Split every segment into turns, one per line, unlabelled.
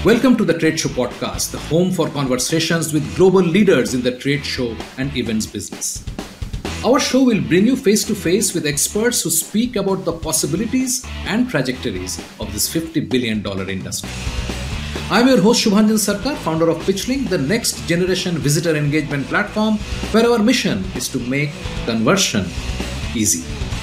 Welcome to the Trade Show Podcast, the home for conversations with global leaders in the trade show and events business. Our show will bring you face to face with experts who speak about the possibilities and trajectories of this $50 billion industry. I'm your host Shubhanjan Sarkar, founder of PitchLink, the next generation visitor engagement platform where our mission is to make conversion easy.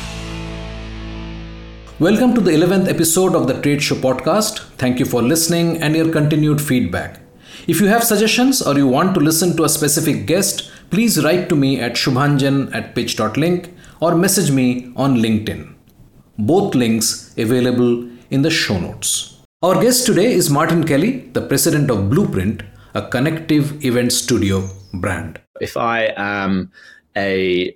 Welcome to the 11th episode of the Trade Show Podcast. Thank you for listening and your continued feedback. If you have suggestions or you want to listen to a specific guest, please write to me at shubhanjan@pitch.link or message me on LinkedIn. Both links available in the show notes. Our guest today is Martin Kelly, the president of Blueprint, a connective event studio brand.
If I am a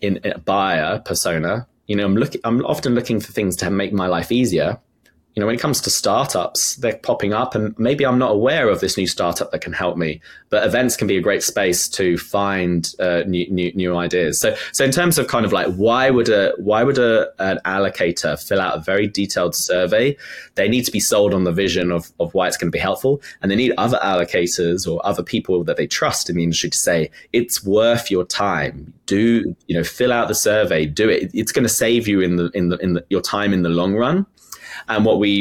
buyer persona, I'm often looking for things to make my life easier. When it comes to startups, they're popping up and maybe I'm not aware of this new startup that can help me, but events can be a great space to find new ideas. So in terms of kind of like, why would an allocator fill out a very detailed survey? They need to be sold on the vision of why it's going to be helpful. And they need other allocators or other people that they trust in the industry to say, it's worth your time. Fill out the survey, do it. It's going to save you in your time in the long run. And what we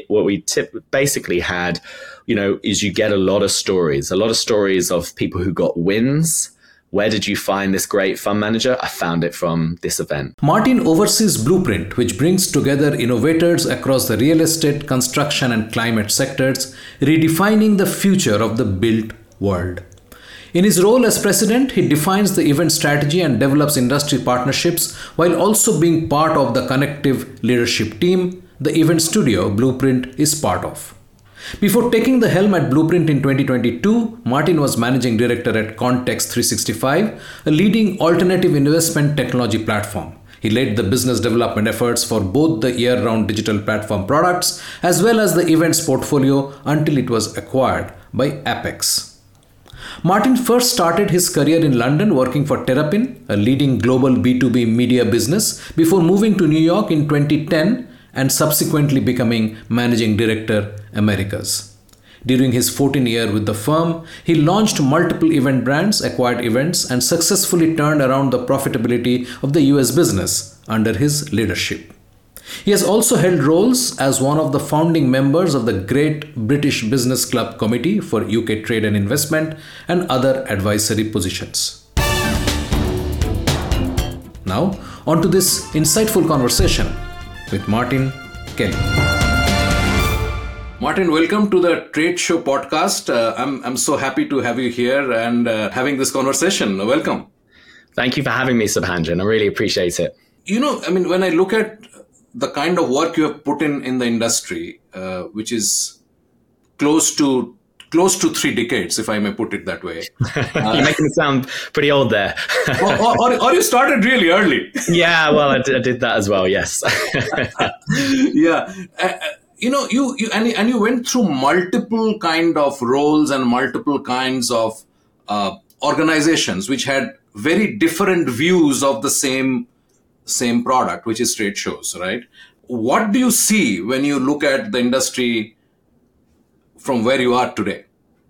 basically had, is you get a lot of stories of people who got wins. Where did you find this great fund manager? I found it from this event.
Martin oversees Blueprint, which brings together innovators across the real estate, construction, and climate sectors, redefining the future of the built world. In his role as president, he defines the event strategy and develops industry partnerships while also being part of the connective leadership team the event studio Blueprint is part of. Before taking the helm at Blueprint in 2022, Martin was managing director at Context 365, a leading alternative investment technology platform. He led the business development efforts for both the year-round digital platform products as well as the events portfolio until it was acquired by Apex. Martin first started his career in London working for Terrapin, a leading global B2B media business, before moving to New York in 2010 and subsequently becoming Managing Director, Americas. During his 14 years with the firm, he launched multiple event brands, acquired events, and successfully turned around the profitability of the US business under his leadership. He has also held roles as one of the founding members of the Great British Business Club Committee for UK Trade and Investment and other advisory positions. Now, on to this insightful conversation with Martin Kelly. Martin, welcome to the Trade Show Podcast. I'm so happy to have you here and having this conversation. Welcome.
Thank you for having me, Subhanjan. I really appreciate it.
When I look at the kind of work you have put in the industry, which is close to 3 decades, if I may put it that way.
You're making it sound pretty old there.
or you started really early.
Yeah, well, I did that as well, yes.
Yeah. You went through multiple kind of roles and multiple kinds of organizations which had very different views of the same product, which is trade shows, right? What do you see when you look at the industry from where you are today?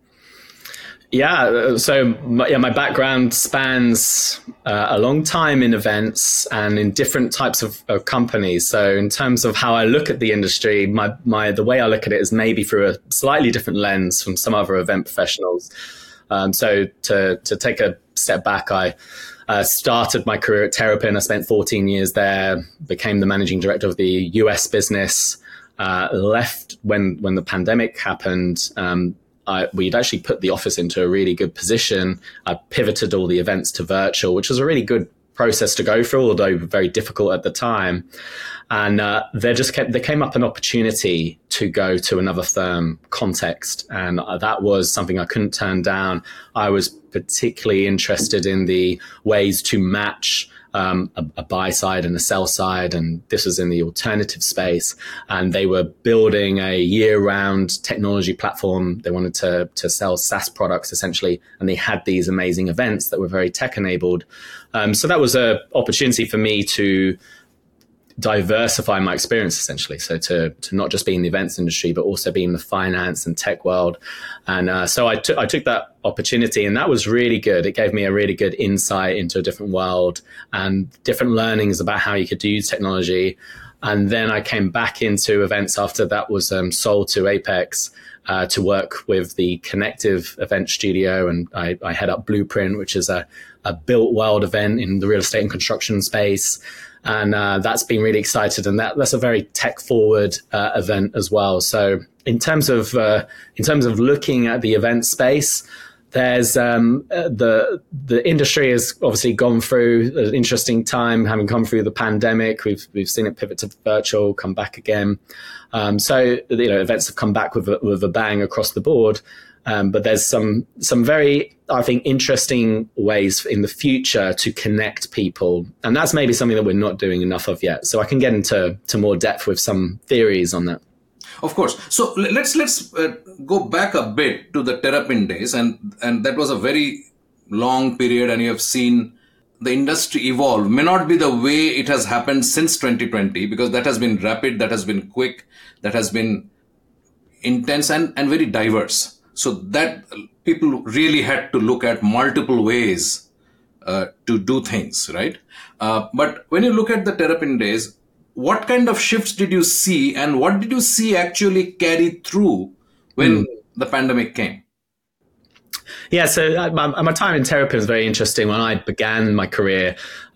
Yeah, so my background spans a long time in events and in different types of companies. So in terms of how I look at the industry, the way I look at it is maybe through a slightly different lens from some other event professionals. So to take a step back, I started my career at Terrapin. I spent 14 years there, became the managing director of the US business, left when the pandemic happened. We'd actually put the office into a really good position. I pivoted all the events to virtual, which was a really good process to go through, although very difficult at the time. And there came up an opportunity to go to another firm, Context, and that was something I couldn't turn down. I was particularly interested in the ways to match a buy side and a sell side, and this was in the alternative space. And they were building a year-round technology platform. They wanted to sell SaaS products essentially, and they had these amazing events that were very tech-enabled. So that was an opportunity for me to diversify my experience essentially. So to not just be in the events industry, but also be in the finance and tech world. And so I took that opportunity, and that was really good. It gave me a really good insight into a different world and different learnings about how you could use technology. And then I came back into events after that was sold to Apex to work with the Connective event studio. And I head up Blueprint, which is a built world event in the real estate and construction space. And that's been really excited. And that's a very tech forward event as well. So in terms of looking at the event space, there's the industry has obviously gone through an interesting time, having come through the pandemic. We've seen it pivot to virtual, come back again. So events have come back with a bang across the board. But there's some very, I think, interesting ways in the future to connect people, and that's maybe something that we're not doing enough of yet. So I can get into more depth with some theories on that.
Of course. So let's go back a bit to the Terrapin days, and that was a very long period, and you have seen the industry evolve. May not be the way it has happened since 2020, because that has been rapid, that has been quick, that has been intense and very diverse. So that people really had to look at multiple ways to do things, right? But when you look at the Terrapin days, what kind of shifts did you see, and what did you see actually carry through when the pandemic came?
Yeah, so my time in Terrapin was very interesting. When I began my career,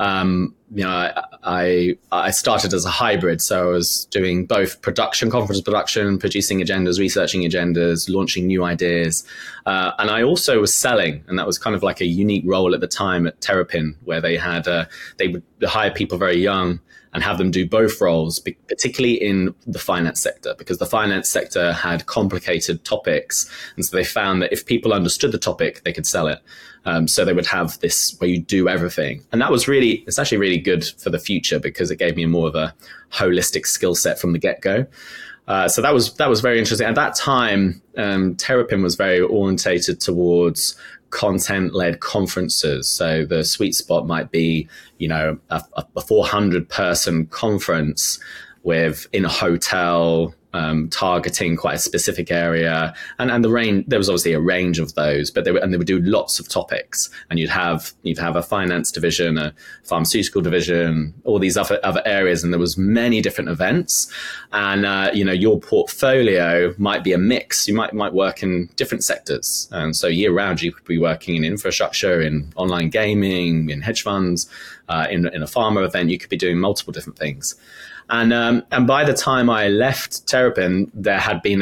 I started as a hybrid. So I was doing both conference production, producing agendas, researching agendas, launching new ideas. And I also was selling. And that was kind of like a unique role at the time at Terrapin, where they would hire people very young and have them do both roles, particularly in the finance sector, because the finance sector had complicated topics. And so they found that if people understood the topic, they could sell it. So they would have this where you do everything. And it's actually really good for the future, because it gave me more of a holistic skill set from the get-go. So that was very interesting. At that time, Terrapin was very orientated towards content-led conferences. So the sweet spot might be, a 400-person conference in a hotel, targeting quite a specific area, and the range. There was obviously a range of those, but they would do lots of topics, and you'd have a finance division, a pharmaceutical division, all these other areas, and there was many different events. And your portfolio might be a mix. You might work in different sectors, and so year round you could be working in infrastructure, in online gaming, in hedge funds, in a pharma event. You could be doing multiple different things. And by the time I left Terrapin, there had been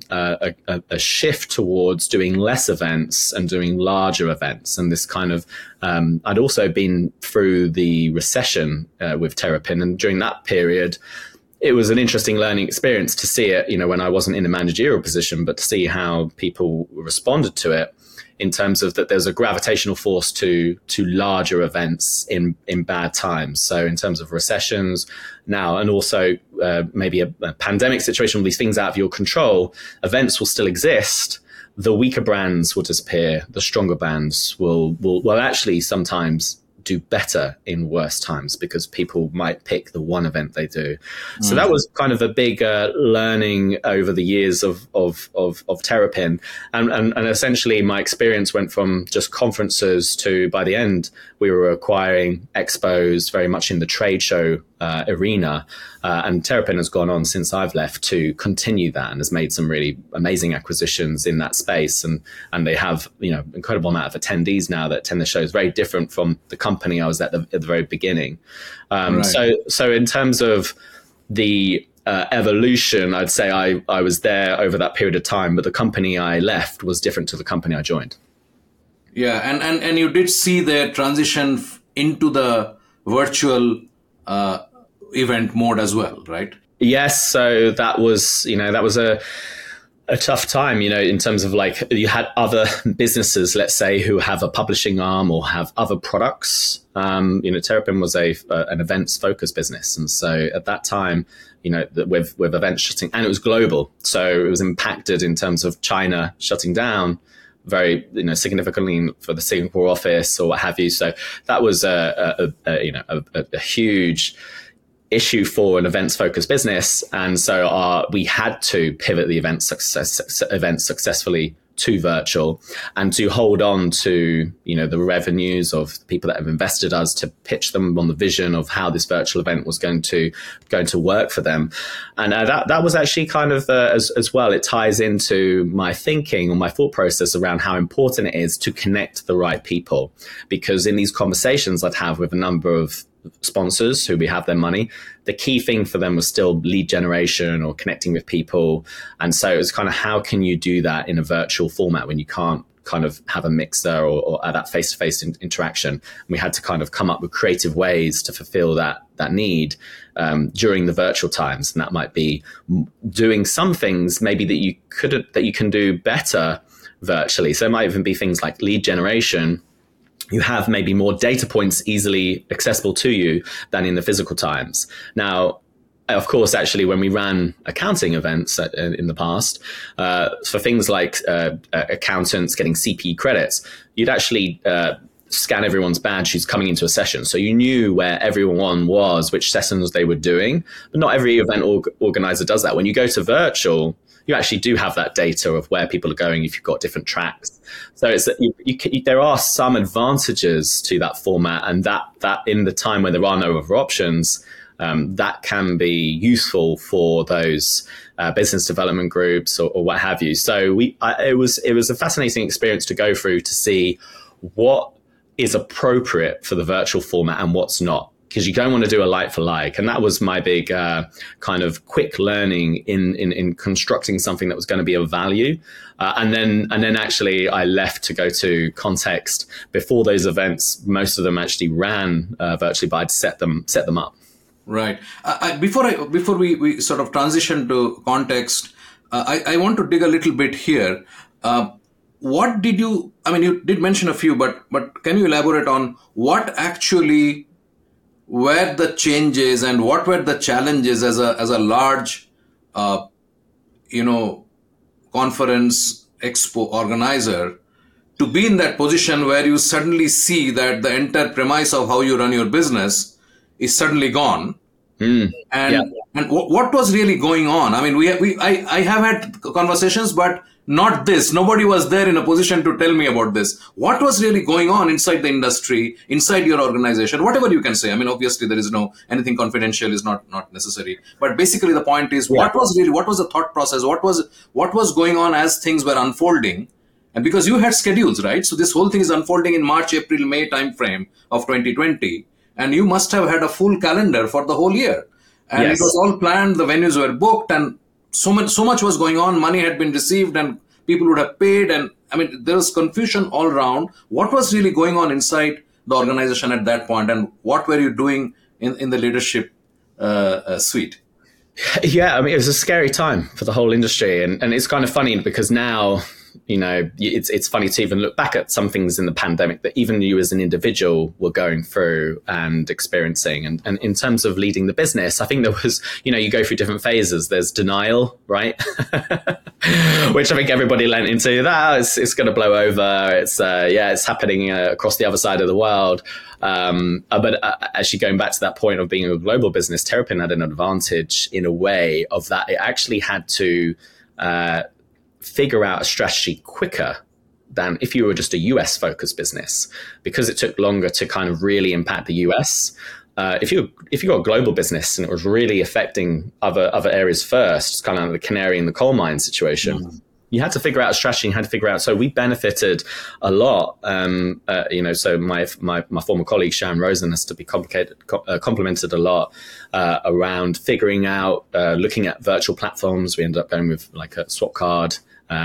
a shift towards doing less events and doing larger events. And this kind of, I'd also been through the recession with Terrapin. And during that period, it was an interesting learning experience to see it, when I wasn't in a managerial position, but to see how people responded to it, in terms of that there's a gravitational force to larger events in bad times. So in terms of recessions now, and also maybe a pandemic situation, all these things out of your control, events will still exist. The weaker brands will disappear. The stronger brands will actually sometimes do better in worse times, because people might pick the one event they do. So that was kind of a big learning over the years of Terrapin. And essentially my experience went from just conferences to, by the end, we were acquiring expos very much in the trade show arena. And Terrapin has gone on since I've left to continue that, and has made some really amazing acquisitions in that space. And they have, incredible amount of attendees now that attend the shows, very different from the company I was at the very beginning. Right. So in terms of the evolution, I'd say I was there over that period of time, but the company I left was different to the company I joined.
Yeah, and you did see their transition into the virtual event mode as well, right?
Yes. So that was a tough time, in terms of like, you had other businesses, let's say, who have a publishing arm or have other products. Terrapin was an events focused business. And so at that time, with events shutting, and it was global. So it was impacted in terms of China shutting down very, significantly for the Singapore office or what have you. So that was a huge issue for an events focused business. And so we had to pivot the events successfully to virtual and to hold on to, the revenues of people that have invested us to pitch them on the vision of how this virtual event was going to work for them. And that was actually kind of as well, it ties into my thinking or my thought process around how important it is to connect the right people. Because in these conversations I'd have with a number of sponsors who we have their money, the key thing for them was still lead generation or connecting with people. And so it was kind of, how can you do that in a virtual format when you can't kind of have a mixer or that face-to-face interaction? And we had to kind of come up with creative ways to fulfill that need during the virtual times. And that might be doing some things maybe that you can do better virtually. So it might even be things like lead generation. You have maybe more data points easily accessible to you than in the physical times. Now, of course, actually, when we ran accounting events in the past, for things like accountants getting CPE credits, you'd actually scan everyone's badge who's coming into a session. So you knew where everyone was, which sessions they were doing. But not every event organizer does that. When you go to virtual, you actually do have that data of where people are going if you've got different tracks. So there are some advantages to that format, and that in the time where there are no other options, that can be useful for those business development groups or what have you. So it was a fascinating experience to go through to see what is appropriate for the virtual format and what's not, because you don't want to do a like for like. And that was my big kind of quick learning in constructing something that was going to be of value. And then actually I left to go to Context before those events. Most of them actually ran virtually, but I'd set them up.
Right. Before we sort of transition to Context, I want to dig a little bit here. What did you did mention a few, but can you elaborate on what actually were the changes and what were the challenges as a large, conference expo organizer to be in that position where you suddenly see that the entire premise of how you run your business is suddenly gone. And what was really going on? I mean, I have had conversations, but not this. Nobody was there in a position to tell me about this. What was really going on inside the industry, inside your organization, whatever you can say. I mean, obviously there is anything confidential is not necessary. But basically the point is, what was the thought process? What was going on as things were unfolding? And because you had schedules, right? So this whole thing is unfolding in March, April, May timeframe of 2020. And you must have had a full calendar for the whole year. And It was all planned. The venues were booked and so much was going on. Money had been received and people would have paid. And I mean, there was confusion all around. What was really going on inside the organization at that point? And what were you doing in the leadership suite?
Yeah, I mean, it was a scary time for the whole industry. And it's kind of funny because now, it's funny to even look back at some things in the pandemic that even you as an individual were going through and experiencing. And in terms of leading the business, I think there was, you go through different phases. There's denial, right? Which I think everybody lent into. It's going to blow over. It's happening across the other side of the world. But actually going back to that point of being a global business, Terrapin had an advantage in a way of that it actually had to figure out a strategy quicker than if you were just a US focused business, because it took longer to kind of really impact the US. If you got a global business and it was really affecting other areas first, it's kind of like the canary in the coal mine situation. Mm-hmm. You had to figure out a strategy and had to figure out. So we benefited a lot. So my former colleague Sharon Rosen has to be complimented a lot around figuring out, looking at virtual platforms. We ended up going with like a Swapcard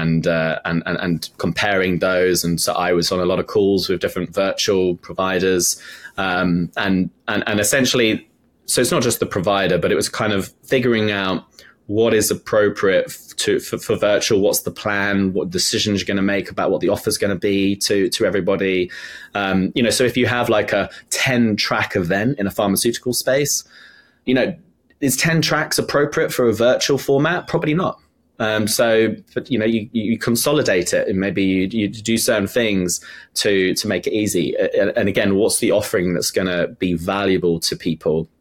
and comparing those. And so I was on a lot of calls with different virtual providers, and essentially, so it's not just the provider, but it was kind of figuring out what is appropriate for virtual, what's the plan, what decisions you're going to make about what the offer is going to be to everybody. So if you have like a 10-track event in a pharmaceutical space, is 10 tracks appropriate for a virtual format? Probably not. But you consolidate it and maybe you do certain things to make it easy. And again, what's the offering that's going to be valuable to people?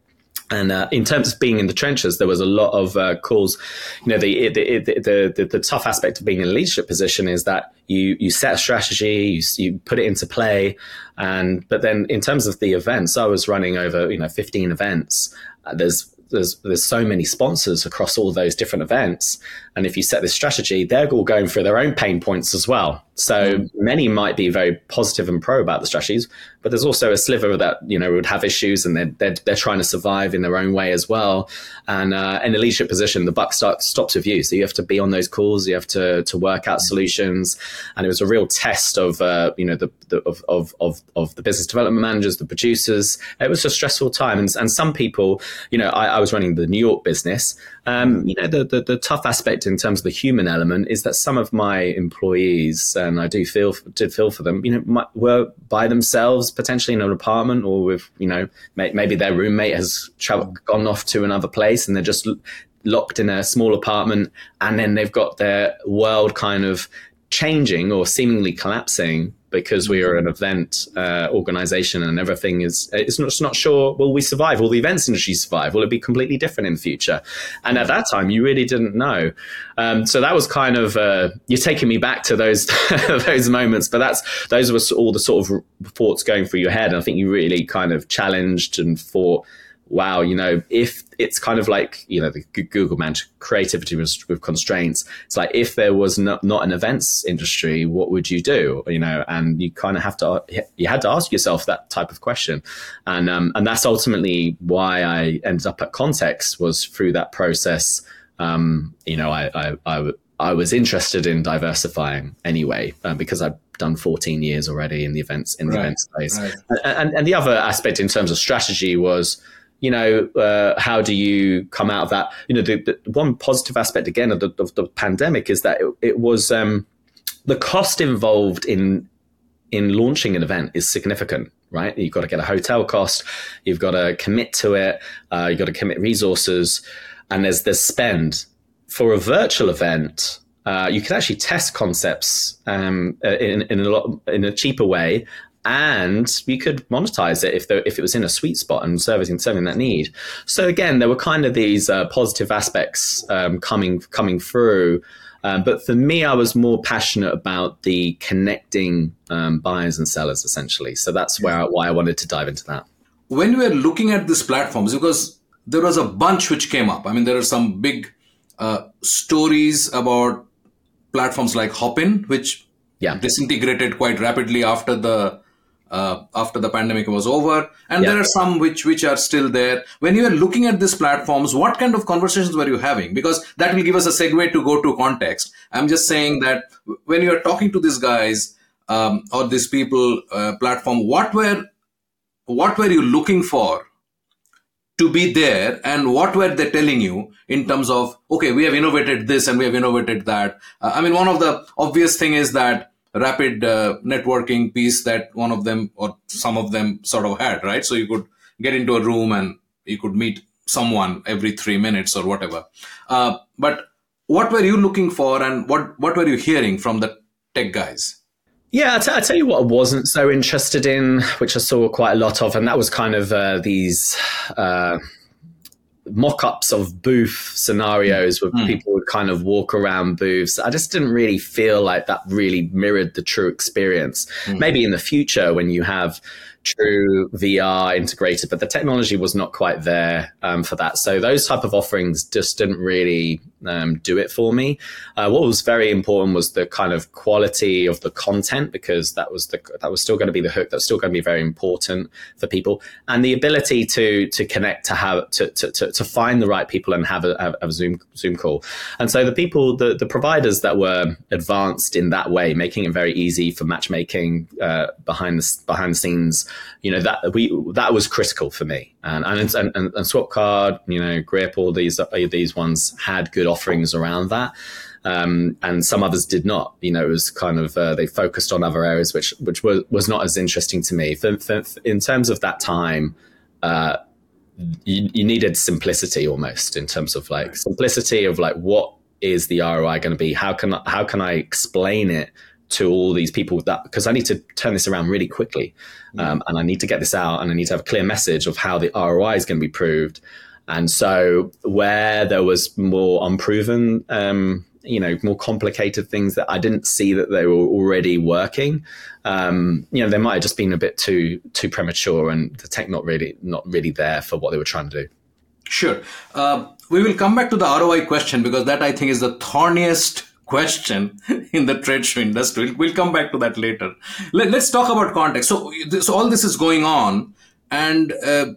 And in terms of being in the trenches, there was a lot of calls. The tough aspect of being in a leadership position is that you set a strategy, you put it into play, but then in terms of the events, I was running over 15 events. There's so many sponsors across all of those different events, and if you set this strategy, they're all going through their own pain points as well. So many might be very positive and pro about the strategies, but there's also a sliver that would have issues, and they're trying to survive in their own way as well. And in a leadership position, the buck stops with you, so you have to be on those calls, you have to work out solutions. And it was a real test of the business development managers, the producers. It was a stressful time, and some people, I was running the New York business. The tough aspect in terms of the human element is that some of my employees, and I did feel for them, were by themselves potentially in an apartment, or with maybe their roommate has gone off to another place, and they're just locked in a small apartment, and then they've got their world kind of changing or seemingly collapsing because we are an event organization, and everything it's not sure, will we survive? Will the events industry survive? Will it be completely different in the future? And at that time, you really didn't know. So that was kind of, you're taking me back to those those moments, but those were all the sort of thoughts going through your head. And I think you really kind of challenged and thought, wow, if it's kind of like, the Google managed creativity with constraints. It's like, if there was not an events industry, what would you do? And you kind of had to ask yourself that type of question. And that's ultimately why I ended up at Context, was through that process. I was interested in diversifying anyway, because I've done 14 years already in the events space. Right. And the other aspect in terms of strategy was, how do you come out of that? The one positive aspect again of the pandemic is that it was the cost involved in launching an event is significant, right? You've got to get a hotel cost, you've got to commit to it, you've got to commit resources, and there's spend. For a virtual event, you can actually test concepts in a cheaper way. And we could monetize it if it was in a sweet spot and serving that need. So again, there were kind of these positive aspects coming through. But for me, I was more passionate about the connecting buyers and sellers, essentially. So that's why I wanted to dive into that.
When you were looking at these platforms, because there was a bunch which came up. I mean, there are some big stories about platforms like Hopin, which disintegrated quite rapidly after the pandemic was over, and there are some which are still there. When you are looking at these platforms, what kind of conversations were you having? Because that will give us a segue to go to Context. I'm just saying that when you are talking to these guys or these people platform, what were you looking for to be there, and what were they telling you in terms of, okay, we have innovated this and we have innovated that? One of the obvious thing is that rapid networking piece that one of them or some of them sort of had, right? So you could get into a room and you could meet someone every 3 minutes or whatever. But what were you looking for, and what were you hearing from the tech guys?
Yeah, I tell you what I wasn't so interested in, which I saw quite a lot of, and that was kind of these mock-ups of booth scenarios where people would kind of walk around booths. I just didn't really feel like that really mirrored the true experience. Maybe in the future when you have true VR integrated, but the technology was not quite there for that. So those type of offerings just didn't really do it for me. What was very important was the kind of quality of the content, because that was still going to be the hook. That's still going to be very important for people, and the ability to connect, to find the right people and have a Zoom call. And so the providers that were advanced in that way, making it very easy for matchmaking behind the scenes, that was critical for me. And Swapcard, Grip, all these ones had good offerings around that. And some others did not. It was kind of they focused on other areas which was not as interesting to me. In terms of that time, you needed simplicity almost, in terms of simplicity of what is the ROI going to be? How can I explain it to all these people that, because I need to turn this around really quickly. And I need to get this out, and I need to have a clear message of how the ROI is going to be proved. And so where there was more unproven, more complicated things that I didn't see that they were already working, they might have just been a bit too premature, and the tech not really there for what they were trying to do.
Sure. We will come back to the ROI question, because that, I think, is the thorniest question in the trade show industry. We'll come back to that later. Let's talk about context. So all this is going on, and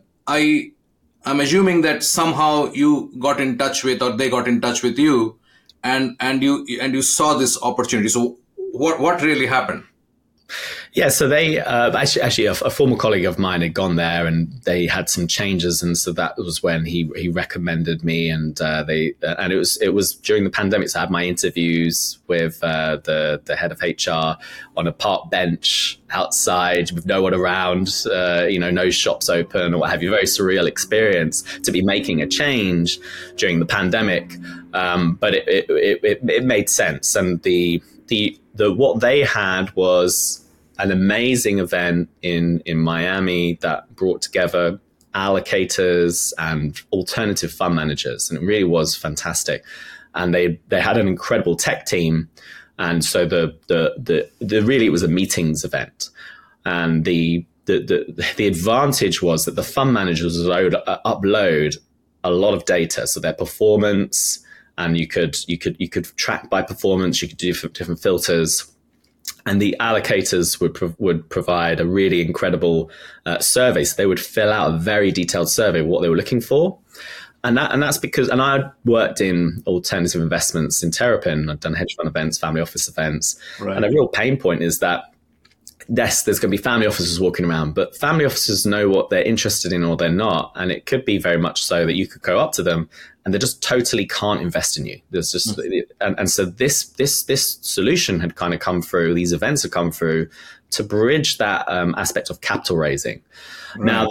I'm assuming that somehow you got in touch with, or they got in touch with you, and you saw this opportunity. So what really happened?
Yeah, so they actually a former colleague of mine had gone there, and they had some changes, and so that was when he recommended me, and it was during the pandemic. So I had my interviews with the head of HR on a park bench outside with no one around, no shops open or what have you. Very surreal experience to be making a change during the pandemic, but it made sense, and the what they had was an amazing event in Miami that brought together allocators and alternative fund managers, and it really was fantastic. And they had an incredible tech team, and so the really it was a meetings event. And the advantage was that the fund managers would upload a lot of data, so their performance, and you could track by performance. You could do different filters. And the allocators would provide a really incredible survey. So they would fill out a very detailed survey of what they were looking for. And that's because, and I worked in alternative investments in Terrapin. I've done hedge fund events, family office events. Right. And a real pain point is that, yes, there's going to be family officers walking around, but family officers know what they're interested in or they're not. And it could be very much so that you could go up to them and they just totally can't invest in you. There's just, and so this solution had kind of come through, these events had come through to bridge that aspect of capital raising. Right. Now,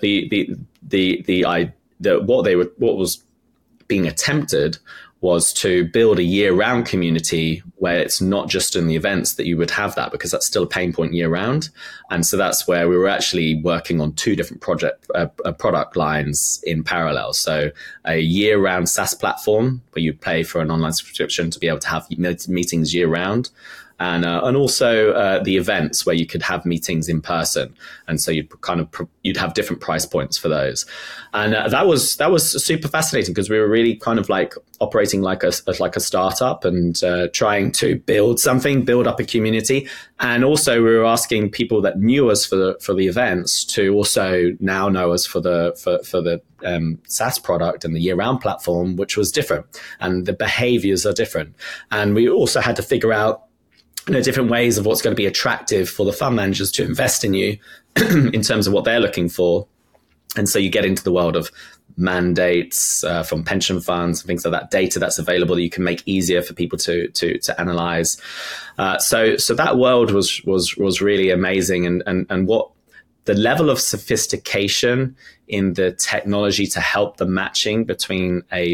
what was being attempted was to build a year-round community where it's not just in the events that you would have that, because that's still a pain point year-round. And so that's where we were actually working on two different product lines in parallel. So a year-round SaaS platform where you pay for an online subscription to be able to have meetings year-round. And also the events where you could have meetings in person, and so you'd have different price points for those, and that was super fascinating, because we were really kind of like operating like a startup and trying to build up a community, and also we were asking people that knew us for the events to also now know us for the SaaS product and the year-round platform, which was different, and the behaviors are different, and we also had to figure out different ways of what's going to be attractive for the fund managers to invest in you in terms of what they're looking for. And so you get into the world of mandates from pension funds and things like that, data that's available that you can make easier for people to analyze. So that world was really amazing. And what the level of sophistication in the technology to help the matching between a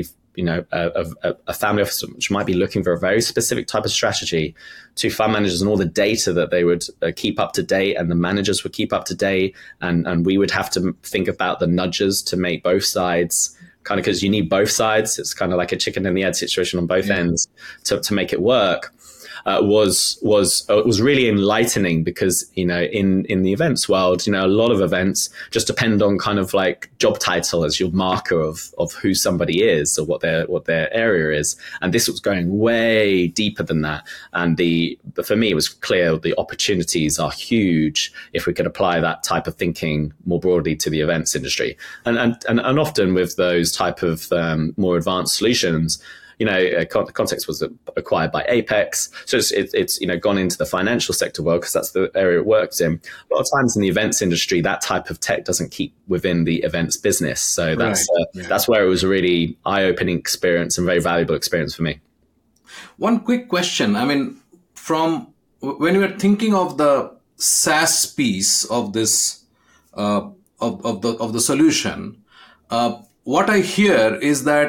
family office which might be looking for a very specific type of strategy to fund managers, and all the data that they would keep up to date, and the managers would keep up to date, and we would have to think about the nudges to make both sides, kind of, because you need both sides. It's kind of like a chicken and the egg situation on both ends to make it work. Was really enlightening, because in the events world, a lot of events just depend on kind of like job title as your marker of who somebody is or what their area is, and this was going way deeper than that. And but for me, it was clear the opportunities are huge if we could apply that type of thinking more broadly to the events industry, and often with those type of more advanced solutions. Context was acquired by Apex. So it's gone into the financial sector world, because that's the area it works in. A lot of times in the events industry, that type of tech doesn't keep within the events business. So that's where it was a really eye-opening experience and very valuable experience for me.
One quick question. I mean, from when you were thinking of the SaaS piece of this, of the solution, what I hear is that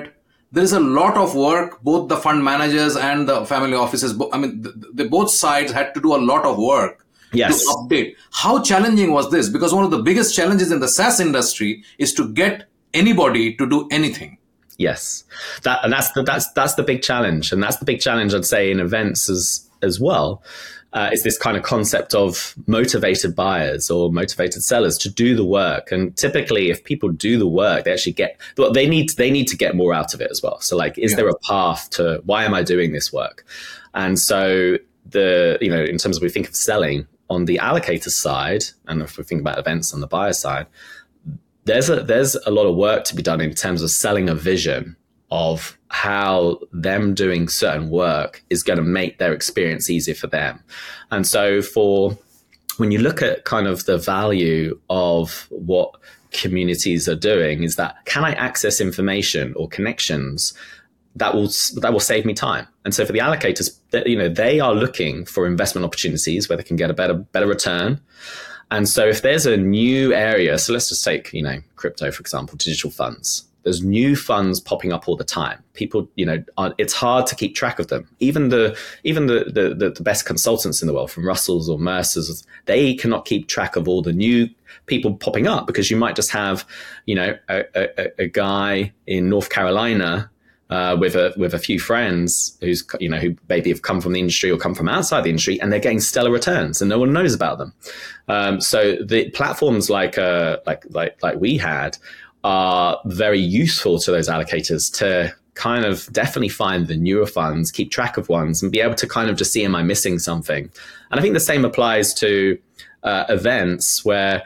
there is a lot of work. Both the fund managers and the family offices, both sides had to do a lot of work
Yes.
to update. How challenging was this? Because one of the biggest challenges in the SaaS industry is to get anybody to do anything.
Yes, that's the big challenge, and that's the big challenge I'd say in events as well. Is this kind of concept of motivated buyers or motivated sellers to do the work. And typically, if people do the work, they actually get well. They need to get more out of it as well. So, like, is there a path to why am I doing this work? And so in terms of we think of selling on the allocator side, and if we think about events on the buyer side, there's a lot of work to be done in terms of selling a vision of how them doing certain work is going to make their experience easier for them. And so when you look at kind of the value of what communities are doing, is that can I access information or connections that will save me time? And so for the allocators, they are looking for investment opportunities where they can get a better return. And so if there's a new area, so let's just take, crypto, for example, digital funds. There's new funds popping up all the time. People, it's hard to keep track of them. Even the best consultants in the world, from Russells or Mercers, they cannot keep track of all the new people popping up, because you might just have, a guy in North Carolina with a few friends who maybe have come from the industry or come from outside the industry, and they're getting stellar returns and no one knows about them. So the platforms like we had are very useful to those allocators to kind of definitely find the newer funds, keep track of ones, and be able to kind of just see, am I missing something? And I think the same applies to events where,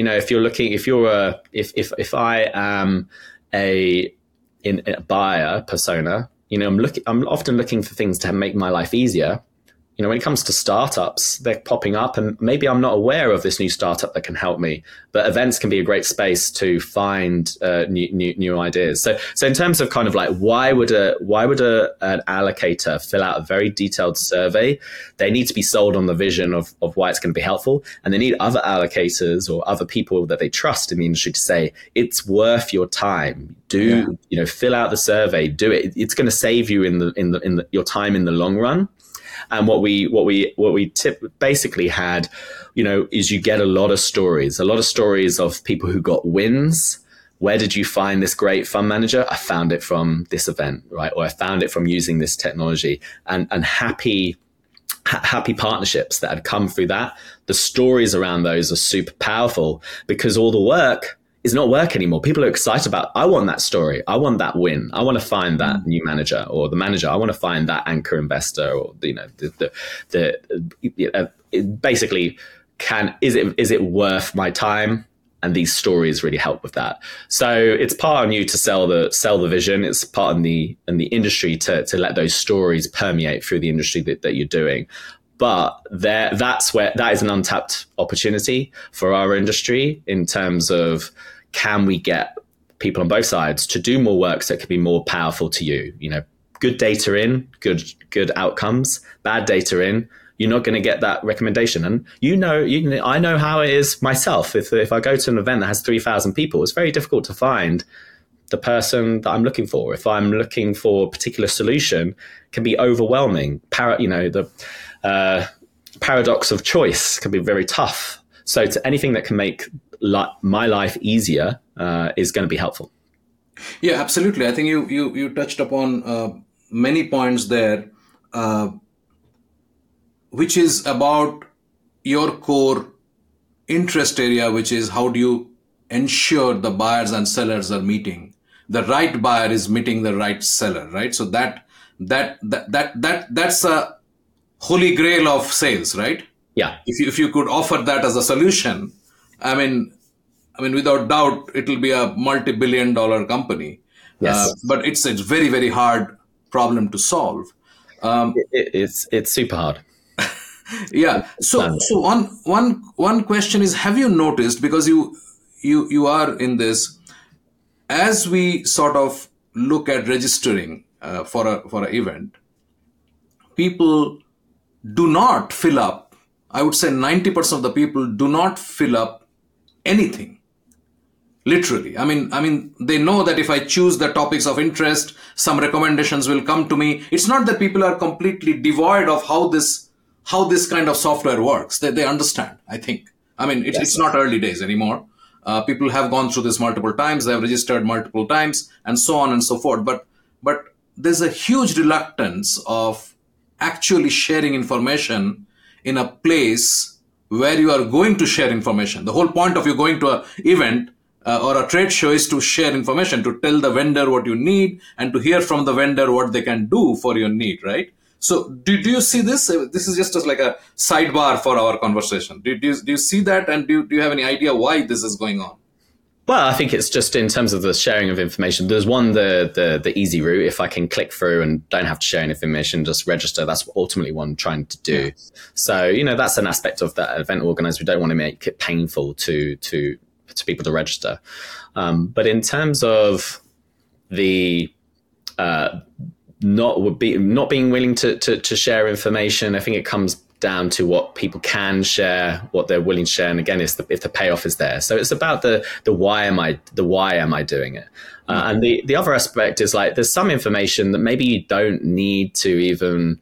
if I am a buyer persona, I'm often looking for things to make my life easier. When it comes to startups, they're popping up, and maybe I'm not aware of this new startup that can help me. But events can be a great space to find new ideas. So in terms of kind of like why would an allocator fill out a very detailed survey? They need to be sold on the vision of why it's going to be helpful, and they need other allocators or other people that they trust in the industry to say it's worth your time. Fill out the survey. Do it. It's going to save you in your time in the long run. And what we basically had, is you get a lot of stories of people who got wins. Where did you find this great fund manager? I found it from this event, right? Or I found it from using this technology, and happy partnerships that had come through that. The stories around those are super powerful, because all the work is not work anymore. People are excited about, I want that story. I want that win. I want to find that new manager, or the manager. I want to find that anchor investor, or, basically is it worth my time? And these stories really help with that. So it's part on you to sell the vision. It's part in the industry to let those stories permeate through the industry that you're doing. But that is an untapped opportunity for our industry in terms of, can we get people on both sides to do more work so it can be more powerful to you? Good data in, good outcomes. Bad data in, you're not going to get that recommendation. And I know how it is myself. If I go to an event that has 3,000 people, it's very difficult to find the person that I'm looking for. If I'm looking for a particular solution, it can be overwhelming. The paradox of choice can be very tough. So to anything that can make my life easier is going to be helpful.
Yeah, absolutely. I think you touched upon many points there, which is about your core interest area, which is how do you ensure the buyers and sellers are meeting. The right buyer is meeting the right seller, right? So that's a holy grail of sales, right?
Yeah.
If you could offer that as a solution, I mean, without doubt, it will be a multi-billion-dollar company.
Yes.
But it's a very, very hard problem to solve.
It's super hard.
Yeah. So one question is: have you noticed, because you are in this, as we sort of look at registering for an event, people do not fill up. I would say 90% of the people do not fill up anything. Literally. I mean, they know that if I choose the topics of interest, some recommendations will come to me. It's not that people are completely devoid of how this kind of software works. They understand, I think. I mean, it's not early days anymore. People have gone through this multiple times. They have registered multiple times and so on and so forth. But there's a huge reluctance of actually sharing information in a place where you are going to share information. The whole point of you going to an event or a trade show is to share information, to tell the vendor what you need and to hear from the vendor what they can do for your need, right? So do you see this? This is just like a sidebar for our conversation. Do you see that? And do you have any idea why this is going on?
Well, I think it's just in terms of the sharing of information. There's one, the easy route. If I can click through and don't have to share any information, just register. That's ultimately what I'm trying to do. Yeah. So, that's an aspect of that event organizer. We don't want to make it painful to people to register. But in terms of the not being willing to share information, I think it comes down to what people can share, what they're willing to share, and again, if the payoff is there. So it's about the why am I doing it, and the other aspect is like there's some information that maybe you don't need to even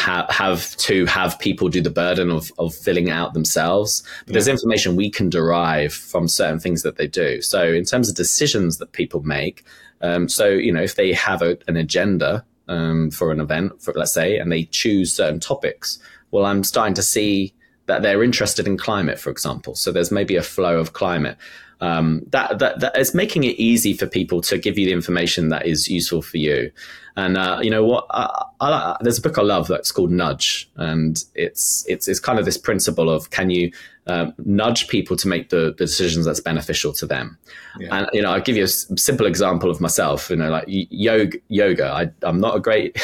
have people do the burden of filling it out themselves. But there's information we can derive from certain things that they do. So in terms of decisions that people make, if they have an agenda for an event, let's say, and they choose certain topics, well, I'm starting to see that they're interested in climate, for example. So there's maybe a flow of climate. That is making it easy for people to give you the information that is useful for you. And there's a book I love that's called Nudge, and it's kind of this principle of can you nudge people to make the decisions that's beneficial to them. Yeah. And I'll give you a simple example of myself. Like yoga. I'm not great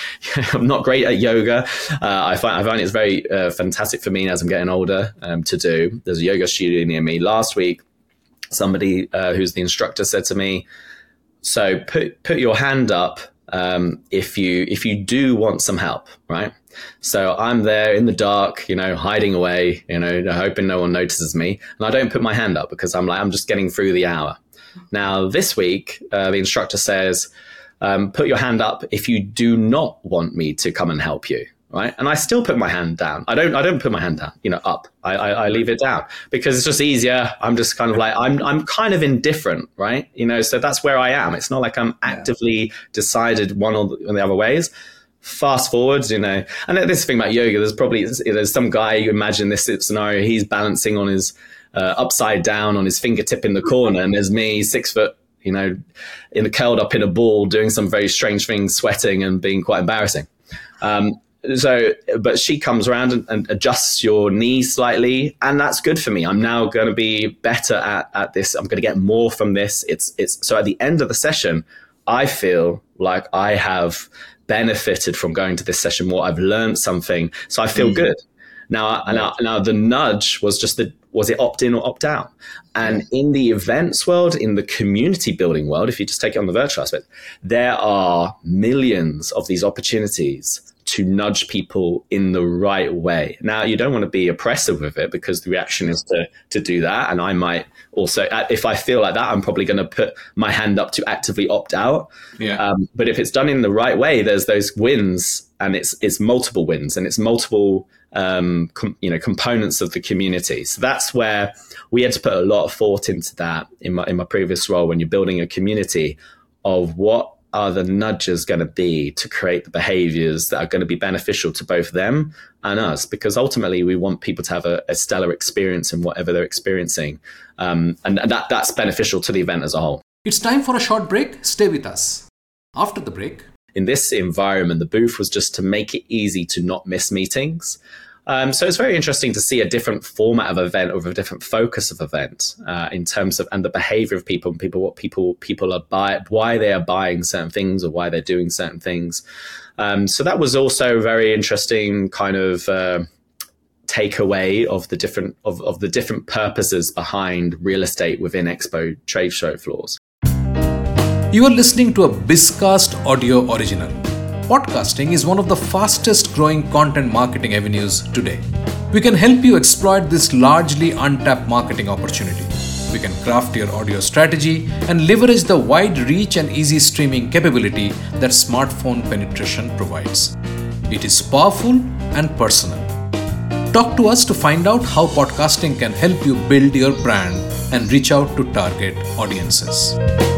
at yoga. I find it's very fantastic for me as I'm getting older to do. There's a yoga studio near me. Last week, somebody who's the instructor said to me, so put your hand up if you do want some help, right? So I'm there in the dark, hiding away, hoping no one notices me. And I don't put my hand up because I'm just getting through the hour. Now, this week, the instructor says, put your hand up if you do not want me to come and help you. Right. And I still put my hand down. I don't put my hand down, up. I leave it down because it's just easier. I'm just kind of like, I'm kind of indifferent. Right. So that's where I am. It's not like I'm actively decided one or the other ways. Fast forward, and this thing about yoga, there's some guy, you imagine this scenario, he's balancing on his upside down on his fingertip in the corner. And there's me 6 foot, curled up in a ball, doing some very strange things, sweating and being quite embarrassing. But she comes around and adjusts your knee slightly, and that's good for me. I'm now going to be better at this. I'm going to get more from this. It's so at the end of the session, I feel like I have benefited from going to this session more. I've learned something, so I feel good. Now the nudge was was it opt in or opt out? And in the events world, in the community building world, if you just take it on the virtual aspect, there are millions of these opportunities to nudge people in the right way. Now, you don't want to be oppressive with it because the reaction is to do that. And I might also, if I feel like that, I'm probably going to put my hand up to actively opt out. Yeah. But if it's done in the right way, there's those wins, and it's multiple wins, and it's multiple components of the community. So that's where we had to put a lot of thought into that in my previous role. When you're building a community, of what are the nudges going to be to create the behaviors that are going to be beneficial to both them and us? Because ultimately we want people to have a stellar experience in whatever they're experiencing. And that's beneficial to the event as a whole.
It's time for a short break. Stay with us. After the break.
In this environment, the booth was just to make it easy to not miss meetings. So it's very interesting to see a different format of event, or a different focus of event in terms of, and the behavior of people, what people are buying, why they are buying certain things or why they're doing certain things. So that was also very interesting kind of takeaway of the different purposes behind real estate within expo trade show floors.
You are listening to a Bizcast audio original. Podcasting is one of the fastest growing content marketing avenues today. We can help you exploit this largely untapped marketing opportunity. We can craft your audio strategy and leverage the wide reach and easy streaming capability that smartphone penetration provides. It is powerful and personal. Talk to us to find out how podcasting can help you build your brand and reach out to target audiences.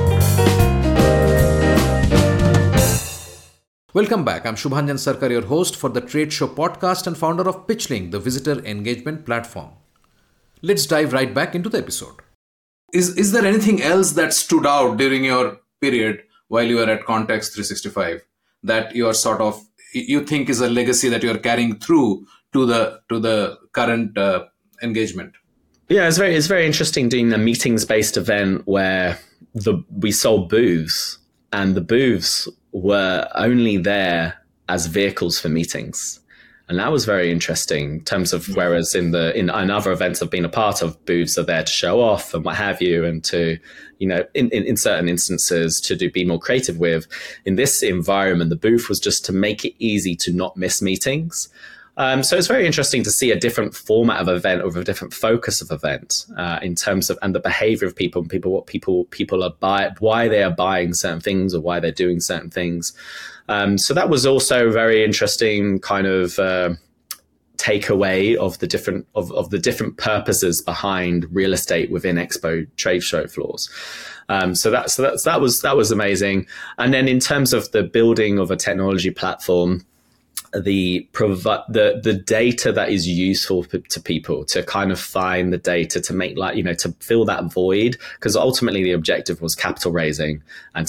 Welcome back. I'm Shubhanjan Sarkar, your host for the Trade Show podcast and founder of PitchLink, the visitor engagement platform. Let's dive right back into the episode. Is there anything else that stood out during your period while you were at Context 365 that you think is a legacy that you're carrying through to the current engagement?
Yeah, it's very interesting doing a meetings-based event where we sold booths, and the booths were only there as vehicles for meetings. And that was very interesting in terms of, whereas in other events I've been a part of, booths are there to show off and what have you, and to, in certain instances to be more creative with. In this environment, the booth was just to make it easy to not miss meetings. So it's very interesting to see a different format of event, or a different focus of event, in terms of, and the behavior of people, what people are buying, why they are buying certain things, or why they're doing certain things. So that was also very interesting kind of takeaway of the different purposes behind real estate within expo trade show floors. So that was amazing. And then in terms of the building of a technology platform, the data that is useful to people, to kind of find the data to make, to fill that void, because ultimately the objective was capital raising, and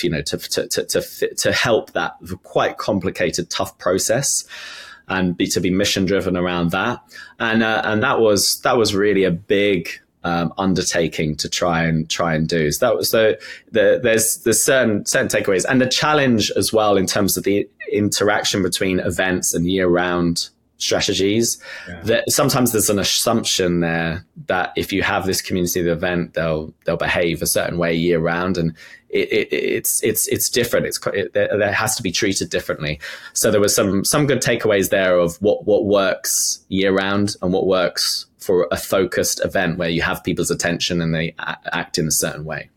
to help that quite complicated, tough process, and to be mission driven around that. And that was really a big undertaking to try and do. So there's certain takeaways, and the challenge as well in terms of the interaction between events and year-round strategies. Yeah. That sometimes there's an assumption there that if you have this community event, they'll behave a certain way year-round, and it's different. It has to be treated differently. So there was some good takeaways there of what works year-round and what works for a focused event where you have people's attention and they act in a certain way.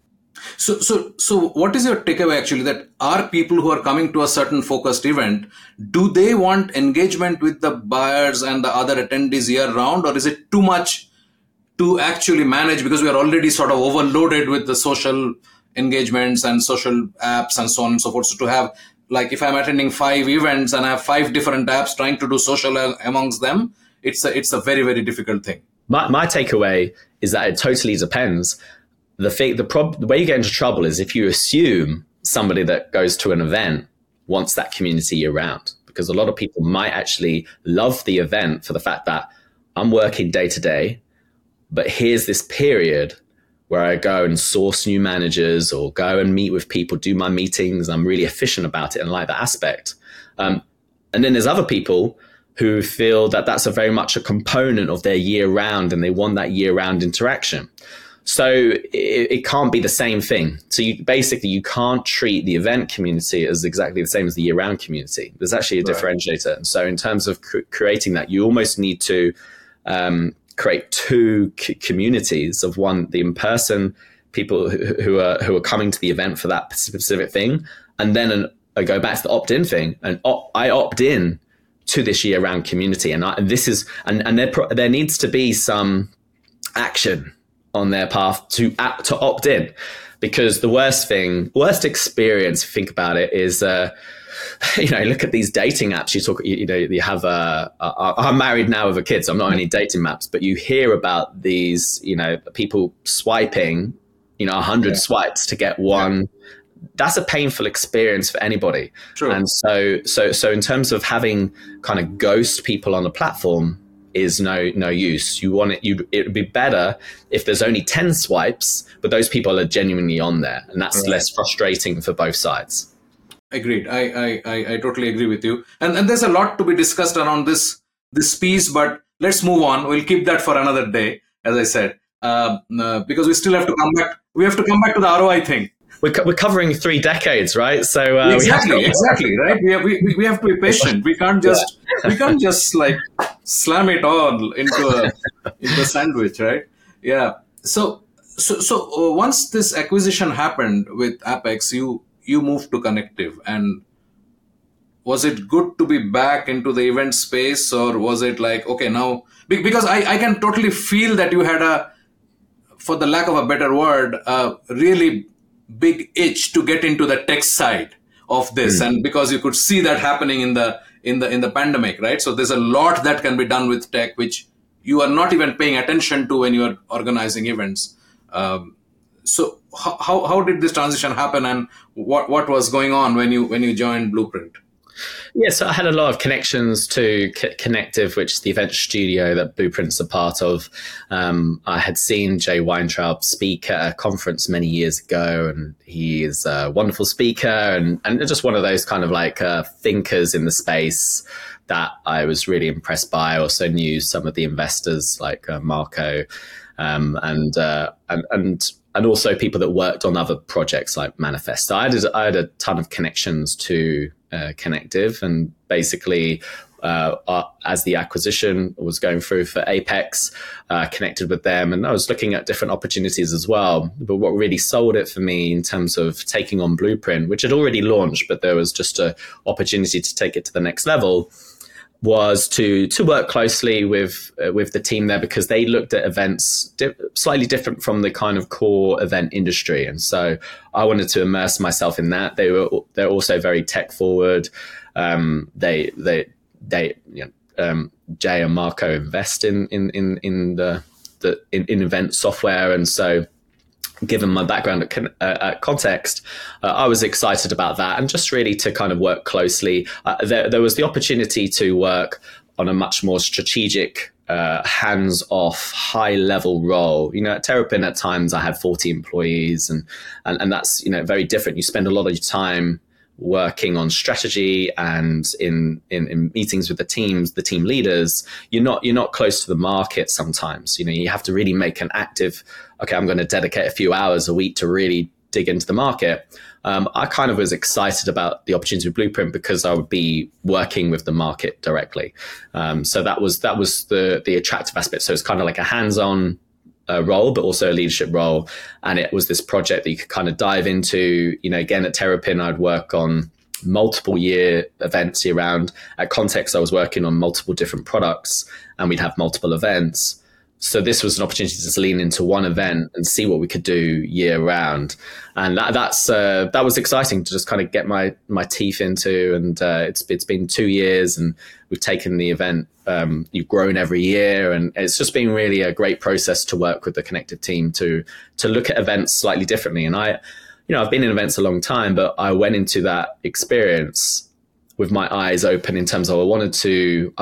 So what is your takeaway actually, that are people who are coming to a certain focused event, do they want engagement with the buyers and the other attendees year round, or is it too much to actually manage because we are already sort of overloaded with the social engagements and social apps and so on and so forth? So to have, like, if I'm attending 5 events and I have 5 different apps trying to do social amongst them, it's a very, very difficult thing.
My takeaway is that it totally depends. The way you get into trouble is if you assume somebody that goes to an event wants that community year round, because a lot of people might actually love the event for the fact that I'm working day to day, but here's this period where I go and source new managers or go and meet with people, do my meetings. I'm really efficient about it and like that aspect. And then there's other people who feel that that's very much a component of their year round, and they want that year round interaction. So it can't be the same thing. So you can't treat the event community as exactly the same as the year round community. There's actually a differentiator. And so in terms of creating that, you almost need to create 2 communities of one, the in-person people who are coming to the event for that specific thing. And then I go back to the opt-in thing, and I opt in to this year-round community, and there needs to be some action on their path to opt in, because the worst experience, if you think about it, is look at these dating apps. You have I'm married now with a kid, so I'm not only dating apps, but you hear about these, people swiping, 100 swipes to get one. Yeah. That's a painful experience for anybody. True. And so in terms of having kind of ghost people on the platform is no use. It would be better if there's only 10 swipes, but those people are genuinely on there, and that's less frustrating for both sides.
Agreed. I totally agree with you. And there's a lot to be discussed around this piece, but let's move on. We'll keep that for another day, as I said, because we still have to come back. We have to come back to the ROI thing.
We're covering 3 decades, right? So
exactly, right. We have to be patient. We can't just like slam it all into a sandwich, right? Yeah. So So once this acquisition happened with Apex, you moved to Connective, and was it good to be back into the event space, or was it like, okay, now, because I can totally feel that you had for the lack of a better word, a really big itch to get into the tech side of this, and because you could see that happening in the pandemic, right? So there's a lot that can be done with tech, which you are not even paying attention to when you are organizing events. So how did this transition happen, and what was going on when you joined Blueprint?
Yeah, so I had a lot of connections to Connective, which is the event studio that Blueprint's a part of. I had seen Jay Weintraub speak at a conference many years ago, and he is a wonderful speaker and just one of those kind of like thinkers in the space that I was really impressed by. I also knew some of the investors like Marco and also people that worked on other projects like Manifest. So I had a ton of connections to Connective, and basically as the acquisition was going through for Apex, connected with them, and I was looking at different opportunities as well. But what really sold it for me in terms of taking on Blueprint, which had already launched, but there was just an opportunity to take it to the next level, was to work closely with the team there, because they looked at events slightly different from the kind of core event industry, and so I wanted to immerse myself in that. They're also very tech forward. They Jay and Marco invest in event software, and so, given my background at Context, I was excited about that, and just really to kind of work closely. There was the opportunity to work on a much more strategic, hands-off, high-level role. At Terrapin at times I had 40 employees, and that's very different. You spend a lot of your time working on strategy and in meetings with the team leaders. You're not close to the market sometimes. You have to really make an active, okay, I'm going to dedicate a few hours a week to really dig into the market. I kind of was excited about the opportunity with Blueprint because I would be working with the market directly. So that was the attractive aspect. So it's kind of like a hands-on role, but also a leadership role. And it was this project that you could kind of dive into. Again, at Terrapin, I'd work on multiple year events year round. At Context, I was working on multiple different products, and we'd have multiple events. So this was an opportunity to just lean into one event and see what we could do year round. And that was exciting to just kind of get my teeth into. And it's been 2 years, and we've taken the event. You've grown every year, and it's just been really a great process to work with the Connective team to look at events slightly differently. And I've been in events a long time, but I went into that experience with my eyes open in terms of I wanted to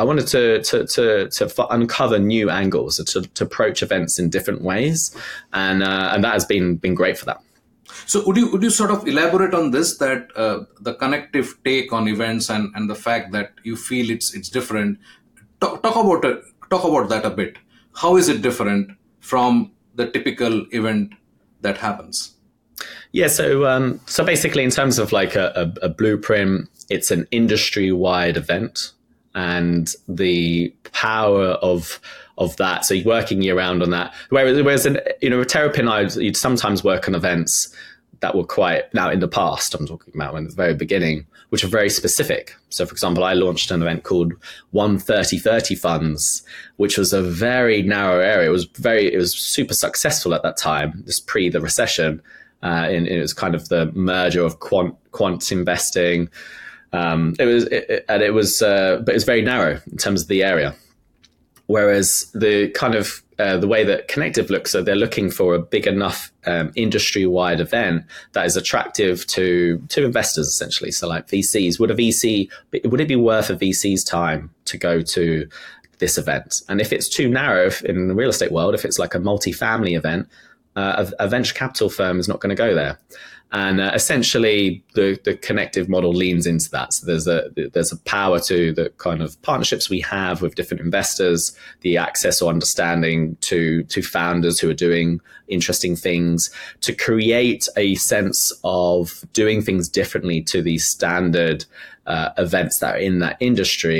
uncover new angles, to approach events in different ways, and that has been great for that.
So would you sort of elaborate on this, that the Connective take on events and the fact that you feel it's different? Talk about that a bit. How is it different from the typical event that happens?
Yeah, so basically, in terms of like a Blueprint, it's an industry-wide event, and the power of that. So you're working year round on that. Whereas with Terrapin, you'd sometimes work on events that were quite, now in the past, I'm talking about in the very beginning, which are very specific. So for example, I launched an event called 130/30 Funds, which was a very narrow area. It was super successful at that time, just pre the recession. It was kind of the merger of quant investing. But it was very narrow in terms of the area. Whereas the kind of the way that Connective looks, so they're looking for a big enough industry-wide event that is attractive to investors, essentially. So like VCs, would it be worth a VC's time to go to this event? And if it's too narrow in the real estate world, if it's like a multi-family event, a venture capital firm is not going to go there. And essentially, the Connective model leans into that. So there's a power to the kind of partnerships we have with different investors, the access or understanding to founders who are doing interesting things, to create a sense of doing things differently to the standard events that are in that industry,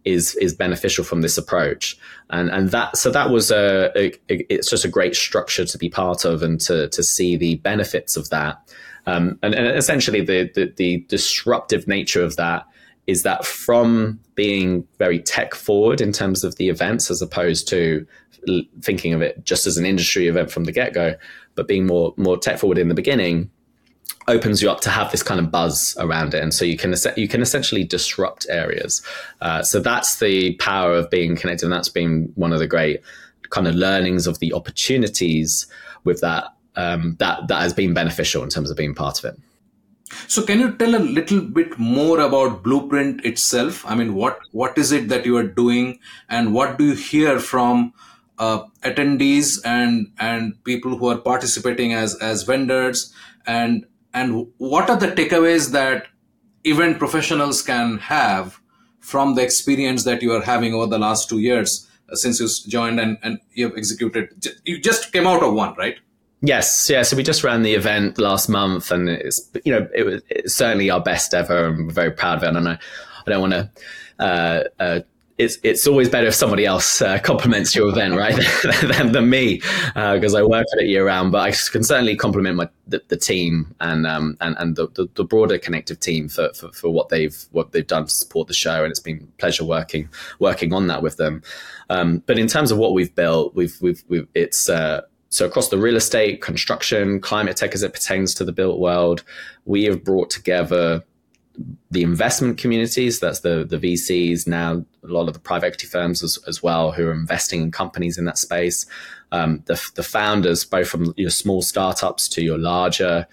is beneficial from this approach. And that was it's just a great structure to be part of and to see the benefits of that. And essentially the disruptive nature of that is that from being very tech forward in terms of the events, as opposed to thinking of it just as an industry event from the get-go, but being more tech forward in the beginning, opens you up to have this kind of buzz around it. And so you can essentially disrupt areas. So that's the power of being connected. And that's been one of the great kind of learnings of the opportunities with that, that has been beneficial in terms of being part of it.
So can you tell a little bit more about Blueprint itself? I mean, what is it that you are doing, and what do you hear from attendees and people who are participating as vendors, and what are the takeaways that event professionals can have from the experience that you are having over the last 2 years since you joined and you have executed? You just came out of one, right?
Yes. Yeah. So we just ran the event last month, and it's certainly our best ever, and we're very proud of it. And I don't want to. It's always better if somebody else compliments your event, right, than me, because I work at it year round. But I can certainly compliment the team and the broader Connective team for what they've done to support the show, and it's been a pleasure working on that with them. But in terms of what we've built, it's so across the real estate, construction, climate tech as it pertains to the built world, we have brought together the investment communities. That's the VCs, now a lot of the private equity firms as well, who are investing in companies in that space. The founders, both from your small startups to your larger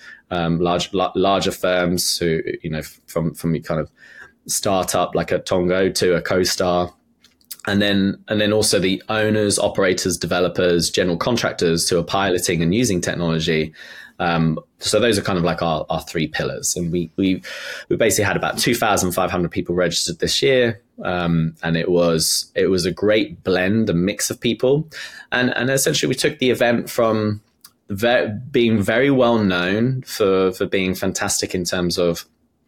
firms, who from your kind of startup like a Tongo to a CoStar. And then also the owners, operators, developers, general contractors who are piloting and using technology. So those are kind of like our three pillars. And we basically had about 2,500 people registered this year. And it was a great blend, a mix of people. And essentially we took the event from being very well known for being fantastic in terms of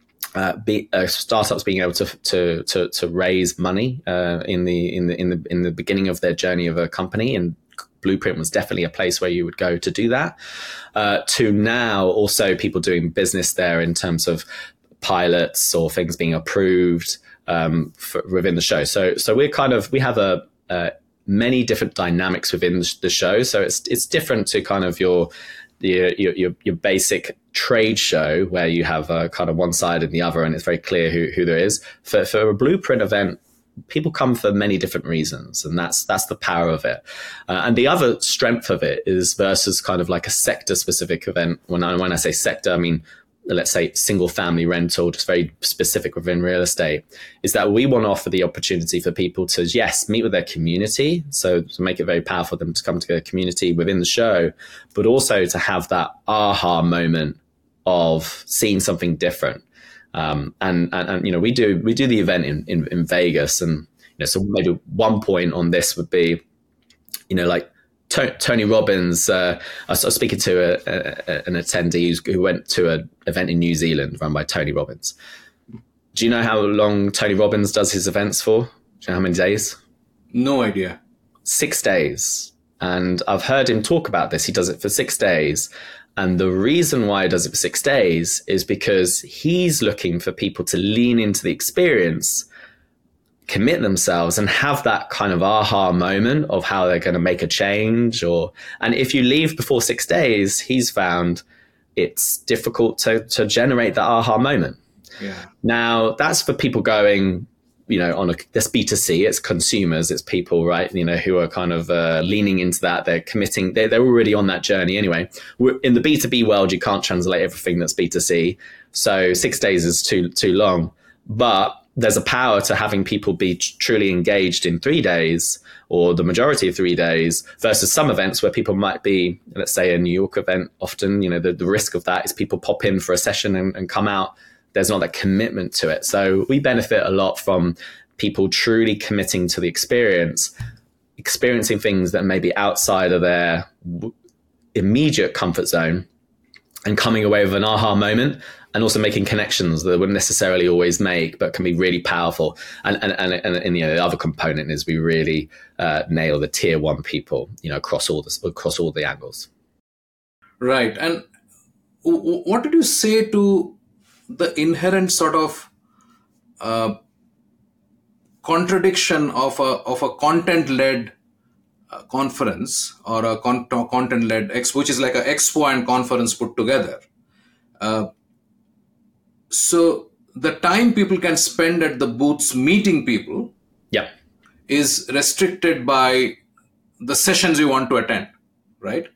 startups being able to raise money in the beginning of their journey of a company, and Blueprint was definitely a place where you would go to do that. To now also people doing business there in terms of pilots or things being approved within the show. So we have many different dynamics within the show. So it's different to kind of your basic trade show where you have kind of one side and the other, and it's very clear who there is. For a Blueprint event, people come for many different reasons, and that's the power of it. And the other strength of it is versus kind of like a sector specific event. When I say sector, I mean, let's say single family rental, just very specific within real estate, is that we want to offer the opportunity for people to, yes, meet with their community. So to make it very powerful for them to come to a community within the show, but also to have that aha moment of seeing something different. And we do the event in Vegas, and so maybe one point on this would be, like Tony Robbins. I was speaking to an attendee who went to an event in New Zealand run by Tony Robbins. Do you know how long Tony Robbins does his events for? Do you know how many days?
No idea.
6 days. And I've heard him talk about this. He does it for 6 days. And the reason why he does it for 6 days is because he's looking for people to lean into the experience, commit themselves, and have that kind of aha moment of how they're going to make a change. And if you leave before 6 days, he's found it's difficult to generate that aha moment.
Yeah.
Now, that's for people going, that's B2C, it's consumers, it's people, right, who are kind of leaning into that. They're committing, they're already on that journey anyway. In the B2B world, you can't translate everything that's B2C. So 6 days is too long. But there's a power to having people be truly engaged in 3 days, or the majority of 3 days, versus some events where people might be, let's say a New York event, often, the risk of that is people pop in for a session and come out. There's not that commitment to it. So we benefit a lot from people truly committing to the experience, experiencing things that may be outside of their immediate comfort zone, and coming away with an aha moment. and also making connections that wouldn't necessarily always make, but can be really powerful. And the other component is we really nail the tier one people, across all the angles.
Right. And what did you say to the inherent sort of contradiction of a content-led conference or a content-led expo, which is like an expo and conference put together? So the time people can spend at the booths meeting people is restricted by the sessions you want to attend, right?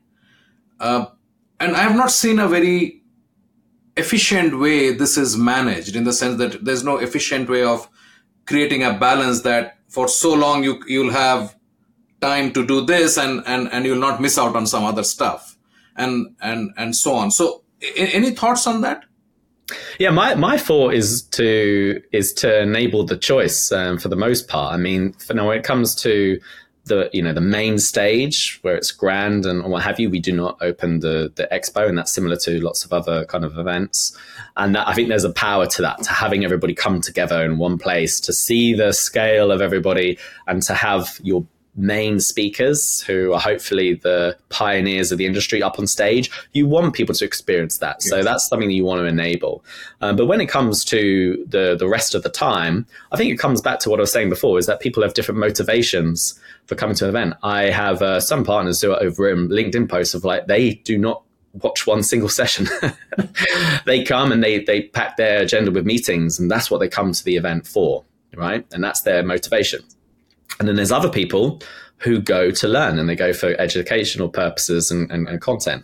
And I have not seen a very efficient way this is managed, in the sense that there's no efficient way of creating a balance that for so long you'll have time to do this and you'll not miss out on some other stuff and so on. So any thoughts on that?
Yeah, my thought is to enable the choice for the most part. I mean, when it comes to the main stage where it's grand and what have you, we do not open the expo, and that's similar to lots of other kind of events. And I think there's a power to that, to having everybody come together in one place, to see the scale of everybody, and to have your main speakers, who are hopefully the pioneers of the industry, up on stage. You want people to experience that. Yes. So that's something that you want to enable. But when it comes to the rest of the time, I think it comes back to what I was saying before, is that people have different motivations for coming to an event. I have some partners who are over in LinkedIn posts of they do not watch one single session. They come and they pack their agenda with meetings, and that's what they come to the event for, right? And that's their motivation. And then there's other people who go to learn, and they go for educational purposes and content.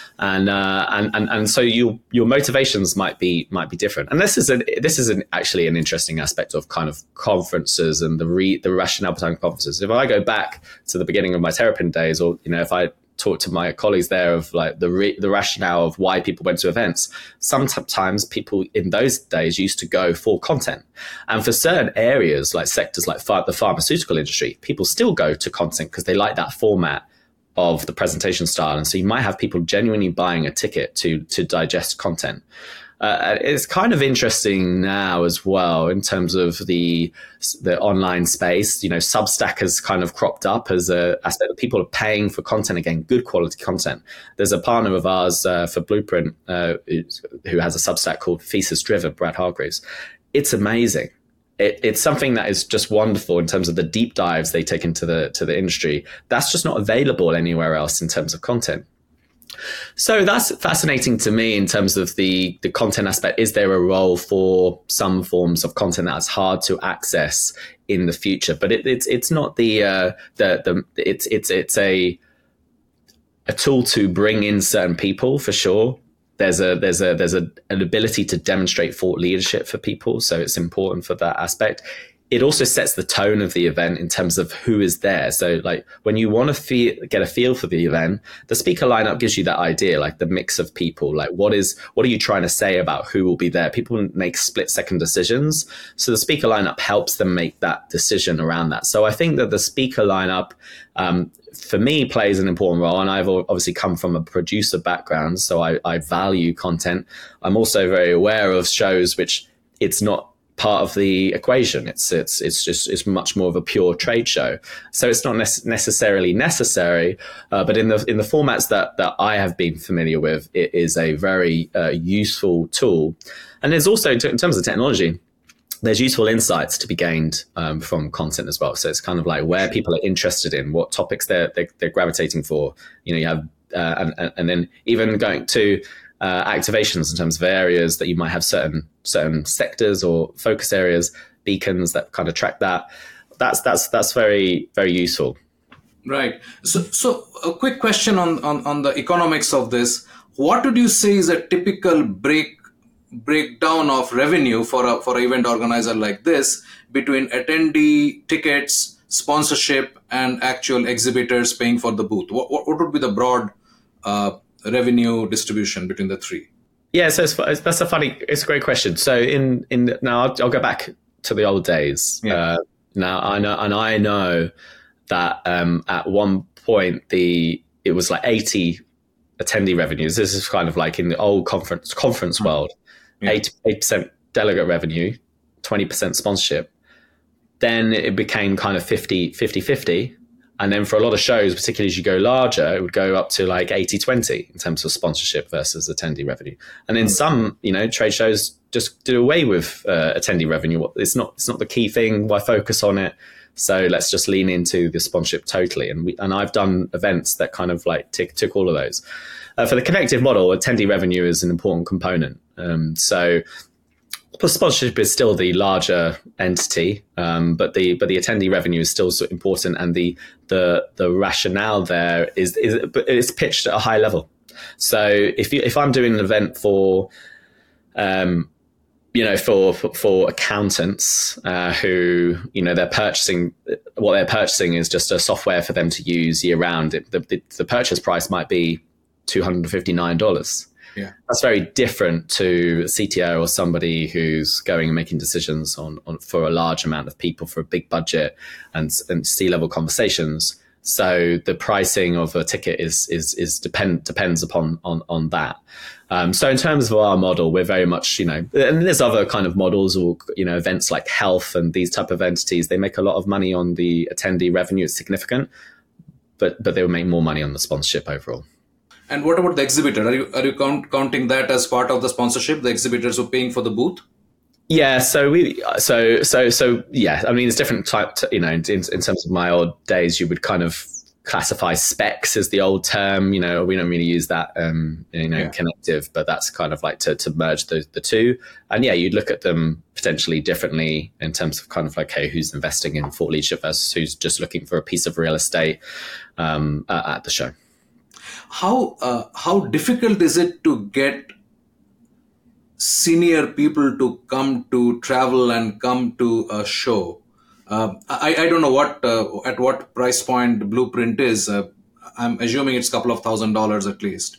And so your motivations might be different. And this is actually an interesting aspect of kind of conferences and the rationale behind conferences. If I go back to the beginning of my Terrapin days, or if I talk to my colleagues there of the rationale of why people went to events, sometimes people in those days used to go for content. And for certain areas, like sectors like the pharmaceutical industry, people still go to content because they like that format of the presentation style. And so you might have people genuinely buying a ticket to digest content. It's kind of interesting now as well in terms of the online space. Substack has kind of cropped up as a aspect that people are paying for content, again, good quality content. There's a partner of ours for Blueprint who has a Substack called Thesis Driven, Brad Hargreaves. It's amazing. It's something that is just wonderful in terms of the deep dives they take into the industry. That's just not available anywhere else in terms of content. So that's fascinating to me in terms of the content aspect. Is there a role for some forms of content that's hard to access in the future? But it's not it's a tool to bring in certain people, for sure. There's an ability to demonstrate thought leadership for people, so it's important for that aspect. It also sets the tone of the event in terms of who is there. So when you want to get a feel for the event, the speaker lineup gives you that idea, the mix of people, what are you trying to say about who will be there? People make split second decisions. So the speaker lineup helps them make that decision around that. So I think that the speaker lineup, for me, plays an important role. And I've obviously come from a producer background, so I value content. I'm also very aware of shows which it's not part of the equation. It's much more of a pure trade show. So it's not necessarily necessary, but in the formats that I have been familiar with, it is a very useful tool. And there's also, in terms of technology, there's useful insights to be gained from content as well. So it's kind of where people are interested in, what topics they're gravitating for. You have and then even going to activations in terms of areas that you might have certain sectors or focus areas, beacons that kind of track that. That's very, very useful.
Right. So a quick question on the economics of this. What would you say is a typical breakdown of revenue for an event organizer like this between attendee tickets, sponsorship, and actual exhibitors paying for the booth? What would be the broad revenue distribution between the three?
Yeah, so it's a great question. So now I'll go back to the old days. Yeah. Now I know that at one point it was 80 attendee revenues. This is kind of in the old conference world.
Yeah.
8% delegate revenue, 20% sponsorship. Then it became kind of 50-50. And then for a lot of shows, particularly as you go larger, it would go up to like 80-20 in terms of sponsorship versus attendee revenue. And in some, trade shows just do away with attendee revenue. It's not the key thing. Why focus on it? So let's just lean into the sponsorship totally. And I've done events that kind of like tick all of those. For the Connective model, attendee revenue is an important component. So sponsorship is still the larger entity, but the attendee revenue is still so important, and the rationale there is pitched at a high level. So if I'm doing an event for for accountants who they're purchasing, what they're purchasing is just a software for them to use year round. The purchase price might be $259.
Yeah,
that's very different to a CTO or somebody who's going and making decisions on for a large amount of people for a big budget and C-level conversations. So the pricing of a ticket depends upon that. So in terms of our model, we're very much and there's other kind of models or events like health and these type of entities. They make a lot of money on the attendee revenue; it's significant, but they will make more money on the sponsorship overall.
And what about the exhibitor? Are you counting that as part of the sponsorship? The exhibitors who are paying for the booth?
Yeah. So yeah. I mean, it's different type. In terms of my old days, you would kind of classify specs as the old term. We don't really use that. Connective, but that's kind of like to merge the two. And yeah, you'd look at them potentially differently in terms of kind of like, hey, who's investing in thought leadership versus who's just looking for a piece of real estate at the show.
How difficult is it to get senior people to come to travel and come to a show? I don't know at what price point Blueprint is. I'm assuming it's a couple of $1,000s at least.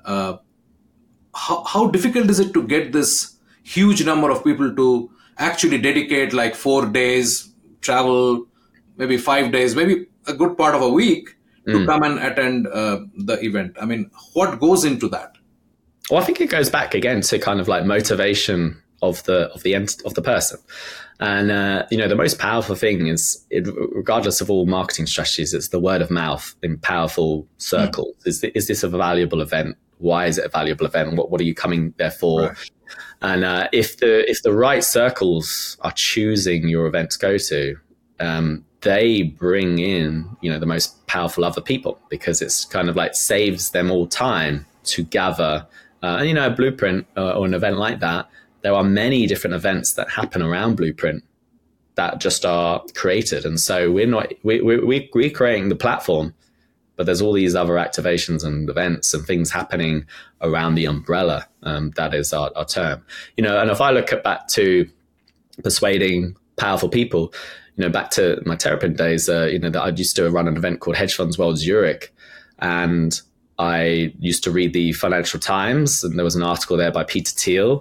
How difficult is it to get this huge number of people to actually dedicate like 4 days, travel, maybe 5 days, maybe a good part of a week to come and attend the event? I mean, what goes into that?
Well, I think it goes back again to kind of like motivation of the person. And, the most powerful thing is, regardless of all marketing strategies, it's the word of mouth in powerful circles. Is this a valuable event? Why is it a valuable event? What are you coming there for? Right. And if the right circles are choosing your event to go to, they bring in, the most powerful other people, because it's kind of like saves them all time to gather. A Blueprint or an event like that, there are many different events that happen around Blueprint that just are created. And so we're creating the platform, but there's all these other activations and events and things happening around the umbrella. That is our term. And if I look back to persuading powerful people, back to my Terrapin days, that I used to run an event called Hedge Funds World Zurich, and I used to read the Financial Times, and there was an article there by Peter Thiel,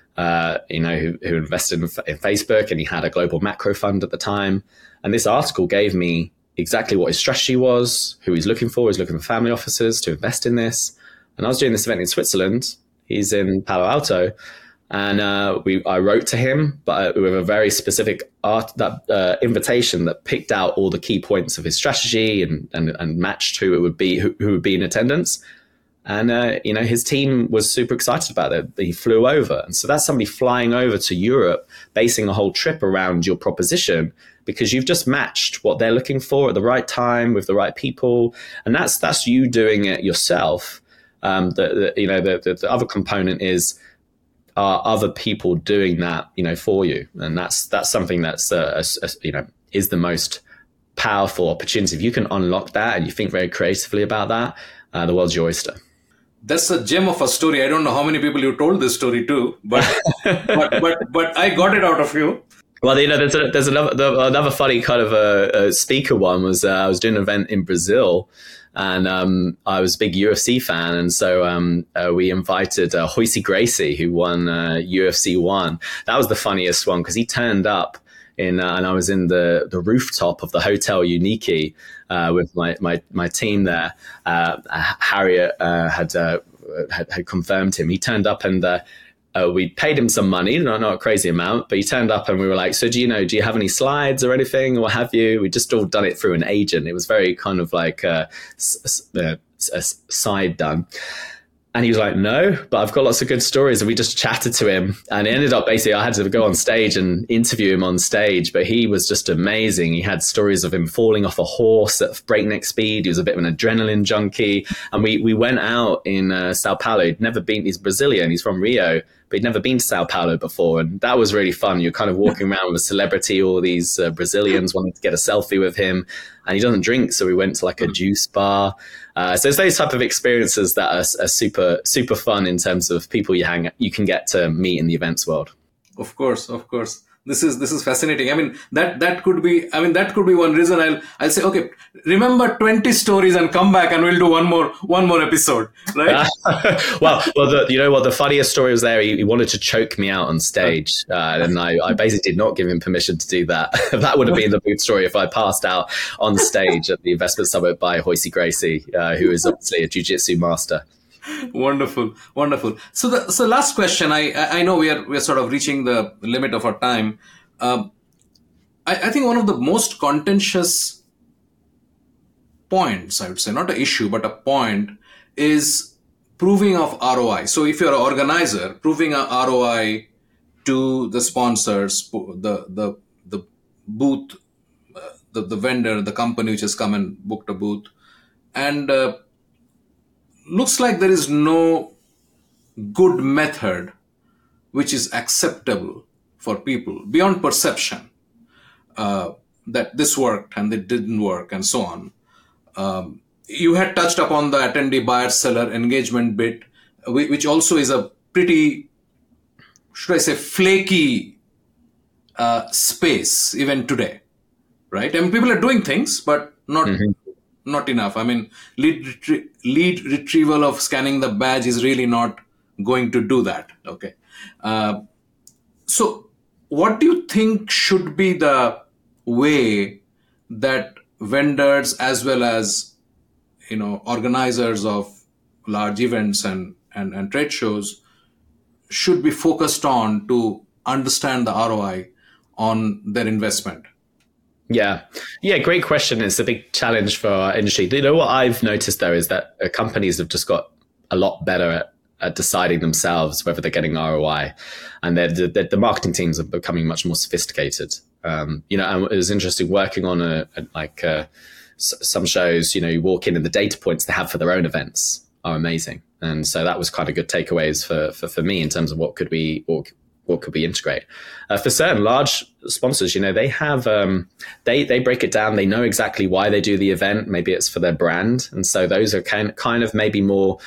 who invested in Facebook, and he had a global macro fund at the time. And this article gave me exactly what his strategy was, who he's looking for. He's looking for family offices to invest in this. And I was doing this event in Switzerland. He's in Palo Alto. And I wrote to him, but with a very specific invitation that picked out all the key points of his strategy and matched who would be in attendance. And his team was super excited about it. He flew over, and so that's somebody flying over to Europe, basing a whole trip around your proposition, because you've just matched what they're looking for at the right time with the right people, and that's you doing it yourself. The other component is, are other people doing that, for you? And that's something that's, is the most powerful opportunity. If you can unlock that and you think very creatively about that, the world's your oyster.
That's a gem of a story. I don't know how many people you told this story to, but but I got it out of you.
Well, there's another funny kind of a speaker one was I was doing an event in Brazil. And I was a big UFC fan, and so we invited Royce Gracie, who won UFC 1. That was the funniest one, because he turned up and I was in the rooftop of the Hotel Unique with my team there. Harriet had confirmed him. He turned up, and we paid him some money, not a crazy amount, but he turned up and we were like, so do you have any slides or anything, or what have you? We just all done it through an agent. It was very kind of like a side done. And he was like, no, but I've got lots of good stories. And we just chatted to him. And it ended up basically, I had to go on stage and interview him on stage. But he was just amazing. He had stories of him falling off a horse at breakneck speed. He was a bit of an adrenaline junkie. And we went out in Sao Paulo. He's Brazilian. He's from Rio, but he'd never been to Sao Paulo before. And that was really fun. You're kind of walking around with a celebrity. All these Brazilians wanted to get a selfie with him. And he doesn't drink. So we went to like a juice bar. So it's those type of experiences that are super, super fun in terms of people you can get to meet in the events world.
Of course. This is fascinating. I mean, that could be one reason I'll say, okay, remember 20 stories and come back and we'll do one more episode, right?
Well, the funniest story was there. He wanted to choke me out on stage, and I basically did not give him permission to do that. That would have been the big story if I passed out on stage at the Investment Summit by Hoisey Gracie, who is obviously a jiu-jitsu master.
Wonderful. So last question. I know we're sort of reaching the limit of our time. I think one of the most contentious points, I would say, not an issue, but a point, is proving of ROI. So if you're an organizer, proving a ROI to the sponsors, the booth, the vendor, the company which has come and booked a booth, and looks like there is no good method which is acceptable for people beyond perception, that this worked and it didn't work and so on. You had touched upon the attendee buyer-seller engagement bit, which also is a pretty, should I say, flaky space even today, right? I mean, people are doing things, but not enough. I mean, lead retrieval of scanning the badge is really not going to do that. Okay. So what do you think should be the way that vendors as well as, organizers of large events and trade shows should be focused on to understand the ROI on their investment?
Yeah, great question. It's a big challenge for our industry. What I've noticed, though, is that companies have just got a lot better at deciding themselves whether they're getting ROI, and the marketing teams are becoming much more sophisticated. And it was interesting working on some shows. You walk in and the data points they have for their own events are amazing, and so that was kind of good takeaways for me in terms of what could we integrate. For certain large sponsors, they have they break it down. They know exactly why they do the event. Maybe it's for their brand, and so those are kind of maybe more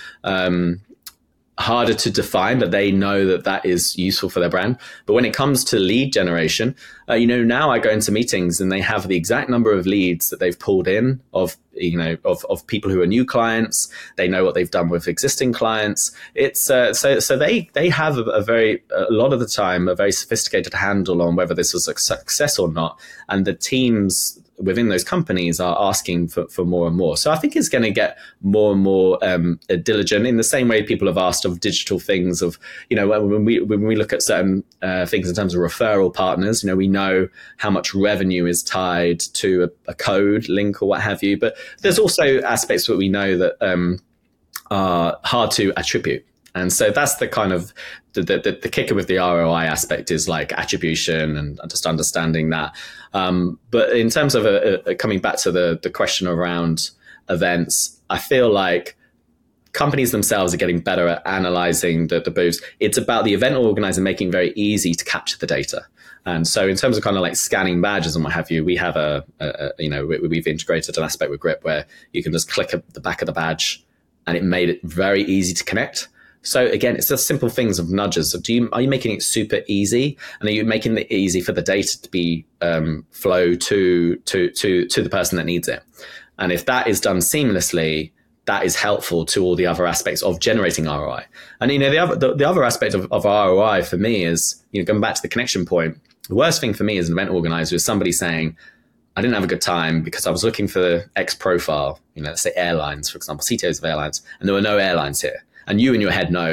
harder to define, but they know that is useful for their brand. But when it comes to lead generation, now I go into meetings and they have the exact number of leads that they've pulled in of people who are new clients. They know what they've done with existing clients. It's so they have a lot of the time a very sophisticated handle on whether this was a success or not, and the teams within those companies are asking for more and more. So I think it's going to get more and more diligent, in the same way people have asked of digital things, of, when we look at certain things in terms of referral partners, we know how much revenue is tied to a code link or what have you. But there's also aspects that we know that are hard to attribute. And so that's the kind of the kicker with the ROI aspect, is like attribution and just understanding that. But in terms of coming back to the question around events, I feel like companies themselves are getting better at analyzing the booths. It's about the event organizer making it very easy to capture the data. And so in terms of kind of like scanning badges and what have you, we have we've integrated an aspect with Grip where you can just click at the back of the badge, and it made it very easy to connect. So again, it's just simple things of nudges. So are you making it super easy, and are you making it easy for the data to be flow to the person that needs it? And if that is done seamlessly, that is helpful to all the other aspects of generating ROI. And the other aspect of ROI for me is, going back to the connection point. The worst thing for me as an event organizer is somebody saying, I didn't have a good time because I was looking for X profile, let's say airlines, for example, CTOs of airlines, and there were no airlines here. And you in your head know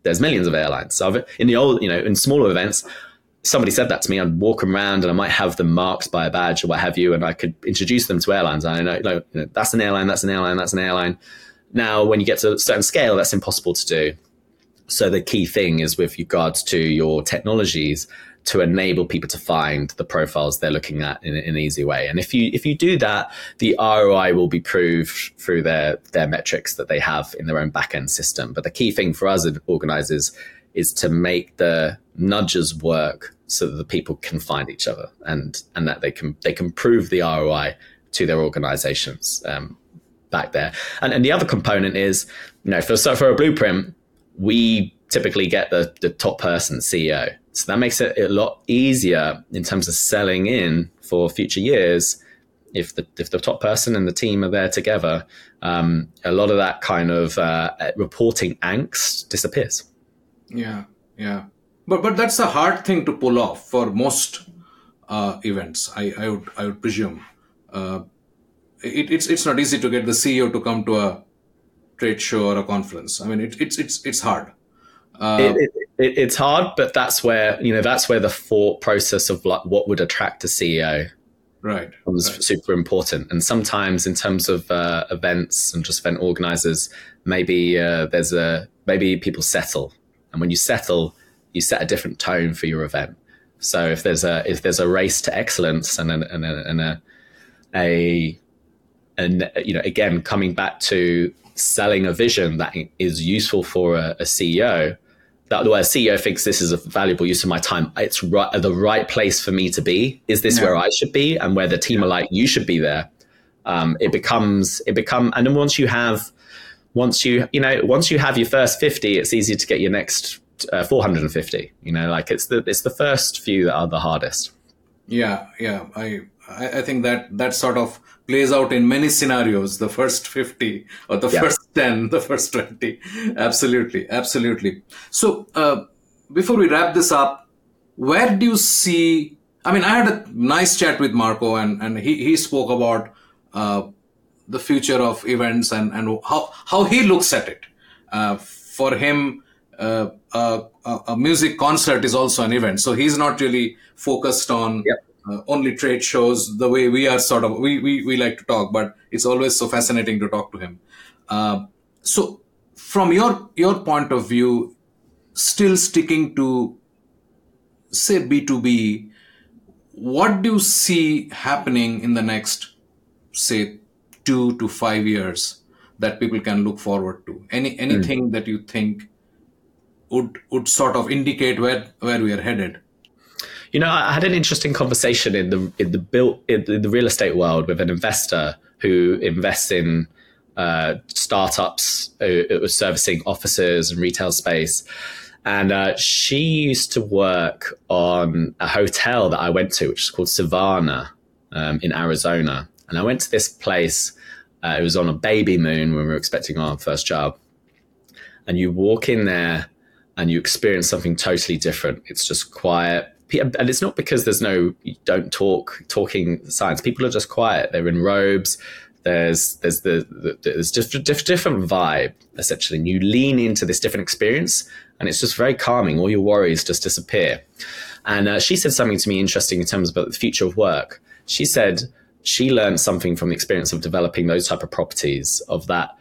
there's millions of airlines. So in the old, in smaller events, somebody said that to me, I'd walk around and I might have them marked by a badge or what have you, and I could introduce them to airlines. I know, that's an airline, that's an airline, that's an airline. Now, when you get to a certain scale, that's impossible to do. So the key thing is with regards to your technologies to enable people to find the profiles they're looking at in an easy way. And if you do that, the ROI will be proved through their metrics that they have in their own backend system. But the key thing for us as organizers is to make the nudges work so that the people can find each other and that they can prove the ROI to their organizations back there. And the other component is, for a blueprint, we typically get the top person, CEO. So that makes it a lot easier in terms of selling in for future years. If the top person and the team are there together, a lot of that kind of reporting angst disappears.
Yeah. But that's a hard thing to pull off for most events. I would presume. It's not easy to get the CEO to come to a trade show or a conference. I mean, it's hard.
It's hard, but that's where the thought process of like what would attract a CEO was super important. And sometimes in terms of events and just event organizers, maybe maybe people settle, and when you settle, you set a different tone for your event. So if there's a race to excellence and again, coming back to selling a vision that is useful for a CEO, that the way a CEO thinks this is a valuable use of my time, it's the right place for me to be. Is this where I should be? And where the team are like, you should be there. It becomes, and then once you have your first 50, it's easy to get your next 450. It's the first few that are the hardest.
Yeah. I think that sort of plays out in many scenarios, the first 50 or the first 10, the first 20. Absolutely. So before we wrap this up, where do you see, I had a nice chat with Marco and he spoke about the future of events and how he looks at it. For him, a music concert is also an event. So he's not really focused on only trade shows the way we are we like to talk, but it's always so fascinating to talk to him. So from your point of view, still sticking to, say, B2B, what do you see happening in the next, say, 2 to 5 years that people can look forward to? Anything that you think would sort of indicate where we are headed?
I had an interesting conversation in the real estate world with an investor who invests in startups servicing offices and retail space. And she used to work on a hotel that I went to, which is called Savannah in Arizona. And I went to this place. It was on a baby moon when we were expecting our first child. And you walk in there and you experience something totally different. It's just quiet. And it's not because you don't talking science. People are just quiet. They're in robes. There's just a different vibe, essentially. And you lean into this different experience, and it's just very calming. All your worries just disappear. And she said something to me interesting in terms of the future of work. She said she learned something from the experience of developing those type of properties, of that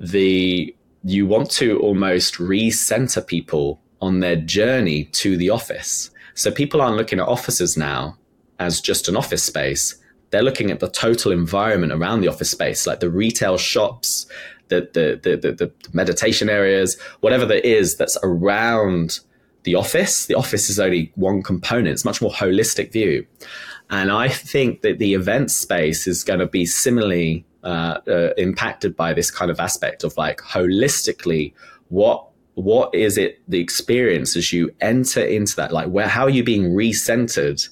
you want to almost recenter people on their journey to the office. So people aren't looking at offices now as just an office space. They're looking at the total environment around the office space, like the retail shops, the meditation areas, whatever there is that's around the office. The office is only one component. It's a much more holistic view. And I think that the event space is going to be similarly impacted by this kind of aspect of like holistically, what is it, the experience as you enter into that, like how are you being recentered?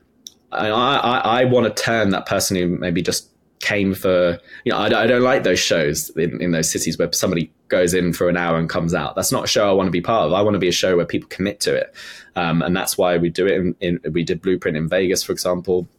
I want to turn that person who maybe just came for, I don't like those shows in those cities where somebody goes in for an hour and comes out. That's not a show I want to be part of. I want to be a show where people commit to it. And that's why we do it we did Blueprint in Vegas, for example.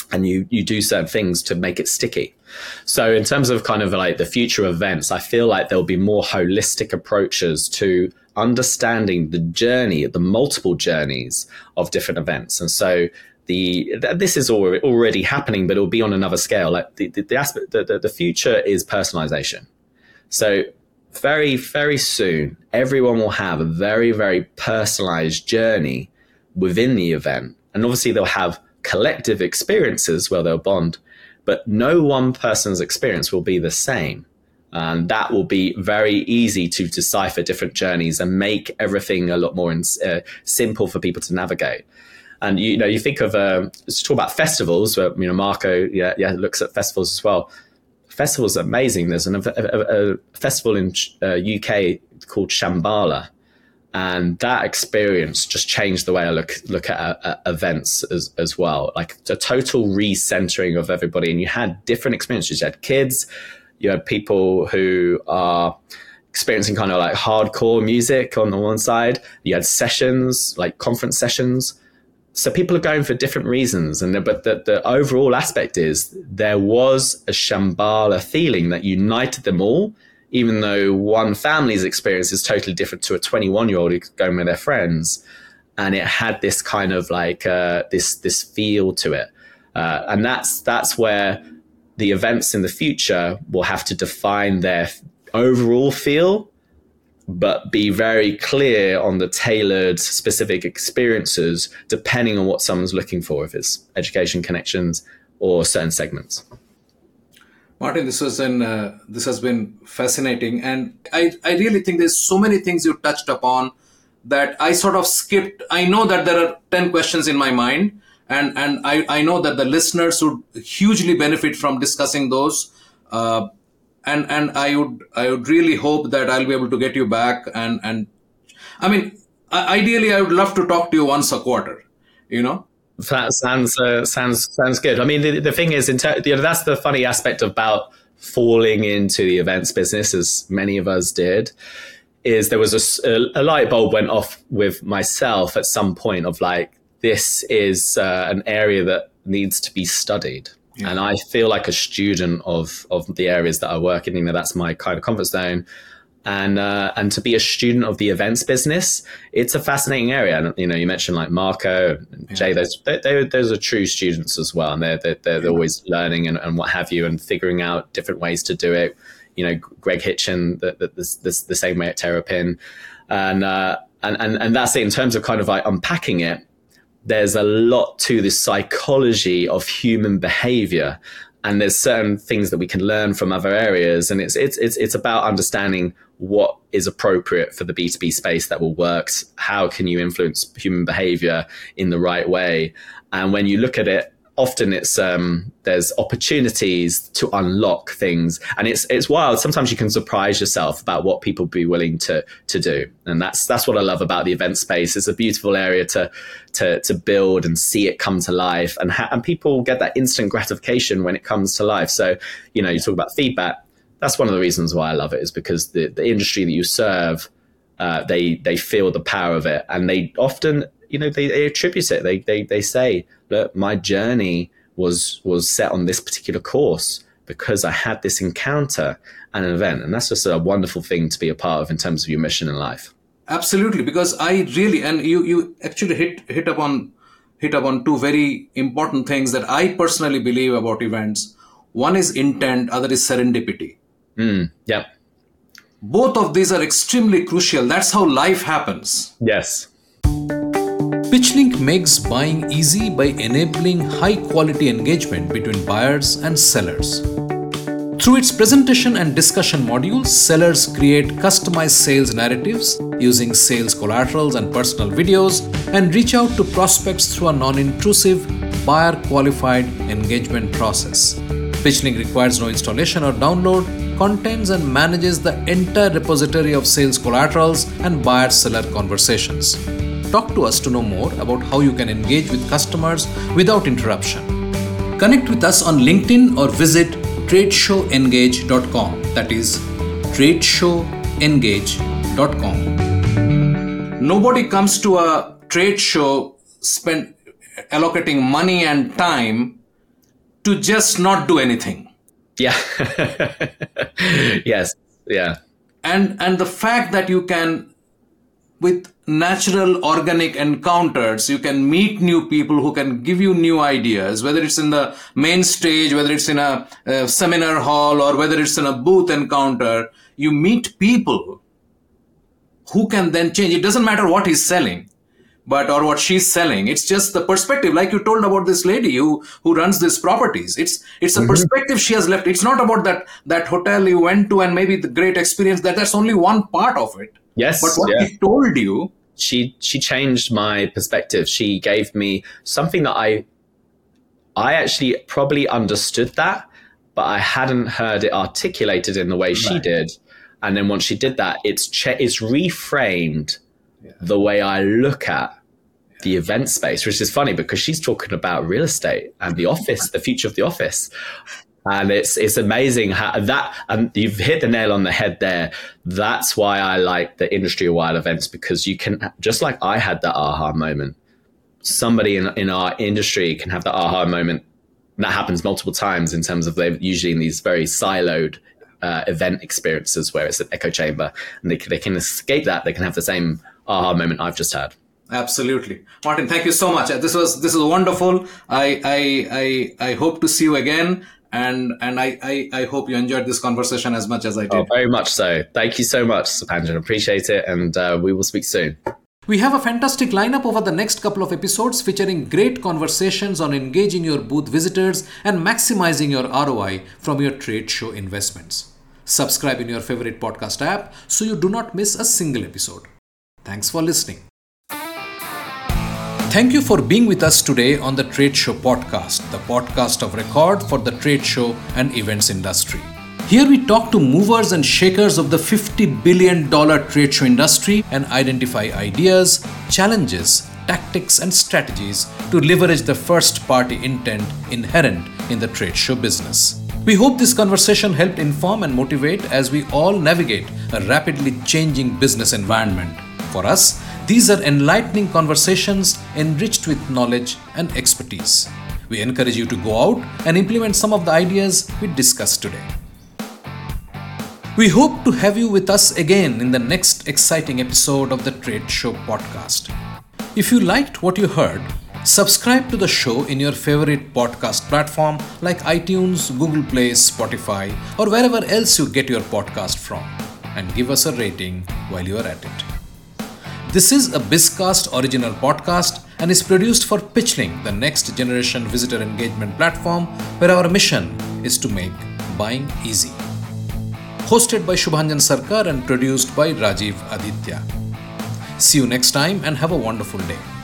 and you do certain things to make it sticky. So in terms of kind of like the future events, I feel like there'll be more holistic approaches to understanding the journey, the multiple journeys of different events. And so this is already happening, but it'll be on another scale. Like the future is personalization. So very, very soon, everyone will have a very, very personalized journey within the event. And obviously they'll have collective experiences where they'll bond, but no one person's experience will be the same. And that will be very easy to decipher different journeys and make everything a lot more simple for people to navigate. And, you think of, let's talk about festivals, where, Marco, looks at festivals as well. Festivals are amazing. There's a festival in UK called Shambhala. And that experience just changed the way I look at events as well. Like a total recentering of everybody. And you had different experiences. You had kids, you had people who are experiencing kind of like hardcore music on the one side. You had sessions, like conference sessions. So people are going for different reasons. But the overall aspect is there was a Shambhala feeling that united them all, even though one family's experience is totally different to a 21-year-old who's going with their friends. And it had this kind of like this feel to it. And that's where the events in the future will have to define their overall feel, but be very clear on the tailored specific experiences depending on what someone's looking for, if it's education, connections, or certain segments.
Martin, this has been fascinating, and I really think there's so many things you touched upon that I sort of skipped. I know that there are 10 questions in my mind, and I know that the listeners would hugely benefit from discussing those. And I would really hope that I'll be able to get you back. And I mean, ideally, I would love to talk to you once a quarter.
That sounds good. I mean, the thing is, that's the funny aspect about falling into the events business, as many of us did, is there was a light bulb went off with myself at some point of like, this is an area that needs to be studied. Yeah. And I feel like a student of the areas that I work in. That's my kind of comfort zone. And to be a student of the events business, it's a fascinating area. And you mentioned like Marco and Jay; those are true students as well, and they're always learning and what have you, and figuring out different ways to do it. Greg Hitchen, the same way at Terrapin, and that's it in terms of kind of like unpacking it. There's a lot to the psychology of human behavior. And there's certain things that we can learn from other areas. And it's about understanding what is appropriate for the B2B space that will work. How can you influence human behavior in the right way? And when you look at it, often it's there's opportunities to unlock things. And it's wild. Sometimes you can surprise yourself about what people be willing to do. And that's what I love about the event space. It's a beautiful area to build and see it come to life, and people get that instant gratification when it comes to life. So, you talk about feedback. That's one of the reasons why I love it, is because the industry that you serve, they feel the power of it, and they often, they attribute it. They say, look, my journey was set on this particular course because I had this encounter and an event. And that's just a wonderful thing to be a part of in terms of your mission in life.
Absolutely, because I really, and you actually hit upon two very important things that I personally believe about events. One is intent, other is serendipity.
Yeah.
Both of these are extremely crucial. That's how life happens.
Yes.
PitchLink makes buying easy by enabling high-quality engagement between buyers and sellers. Through its presentation and discussion modules, sellers create customized sales narratives using sales collaterals and personal videos, and reach out to prospects through a non-intrusive, buyer-qualified engagement process. PitchLink requires no installation or download, contains and manages the entire repository of sales collaterals and buyer-seller conversations. Talk to us to know more about how you can engage with customers without interruption. Connect with us on LinkedIn or visit tradeshowengage.com. That is tradeshowengage.com. Nobody comes to a trade show allocating money and time to just not do anything.
Yeah. Yes. Yeah.
And the fact that you can, with natural organic encounters, you can meet new people who can give you new ideas, whether it's in the main stage, whether it's in a seminar hall, or whether it's in a booth encounter. You meet people who can then change. It doesn't matter what he's selling, or what she's selling. It's just the perspective, like you told about this lady who runs these properties. It's a perspective she has left. It's not about that hotel you went to and maybe the great experience. That's only one part of it.
Yes.
But what she told you,
she changed my perspective. She gave me something that I actually probably understood that, but I hadn't heard it articulated in the way she did. And then once she did that, it's reframed the way I look at the event space, which is funny because she's talking about real estate and the office, the future of the office. And it's amazing how that, and you've hit the nail on the head there. That's why I like the industry-wide events, because you can, just like I had that aha moment, somebody in our industry can have that aha moment. And that happens multiple times in terms of they're usually in these very siloed event experiences where it's an echo chamber, and they can escape that. They can have the same aha moment I've just had.
Absolutely. Martin, thank you so much. This is wonderful. I hope to see you again. And I hope you enjoyed this conversation as much as I did.
Oh, very much so. Thank you so much, Supanjan. Appreciate it. And we will speak soon.
We have a fantastic lineup over the next couple of episodes featuring great conversations on engaging your booth visitors and maximizing your ROI from your trade show investments. Subscribe in your favorite podcast app so you do not miss a single episode. Thanks for listening. Thank you for being with us today on the Trade Show Podcast, the podcast of record for the trade show and events industry. Here we talk to movers and shakers of the $50 billion trade show industry and identify ideas, challenges, tactics and strategies to leverage the first-party intent inherent in the trade show business. We hope this conversation helped inform and motivate as we all navigate a rapidly changing business environment. For us, these are enlightening conversations enriched with knowledge and expertise. We encourage you to go out and implement some of the ideas we discussed today. We hope to have you with us again in the next exciting episode of the Trade Show Podcast. If you liked what you heard, subscribe to the show in your favorite podcast platform like iTunes, Google Play, Spotify, or wherever else you get your podcast from, and give us a rating while you are at it. This is a BizCast original podcast and is produced for Pitchlink, the next generation visitor engagement platform where our mission is to make buying easy. Hosted by Shubhanjan Sarkar and produced by Rajiv Aditya. See you next time and have a wonderful day.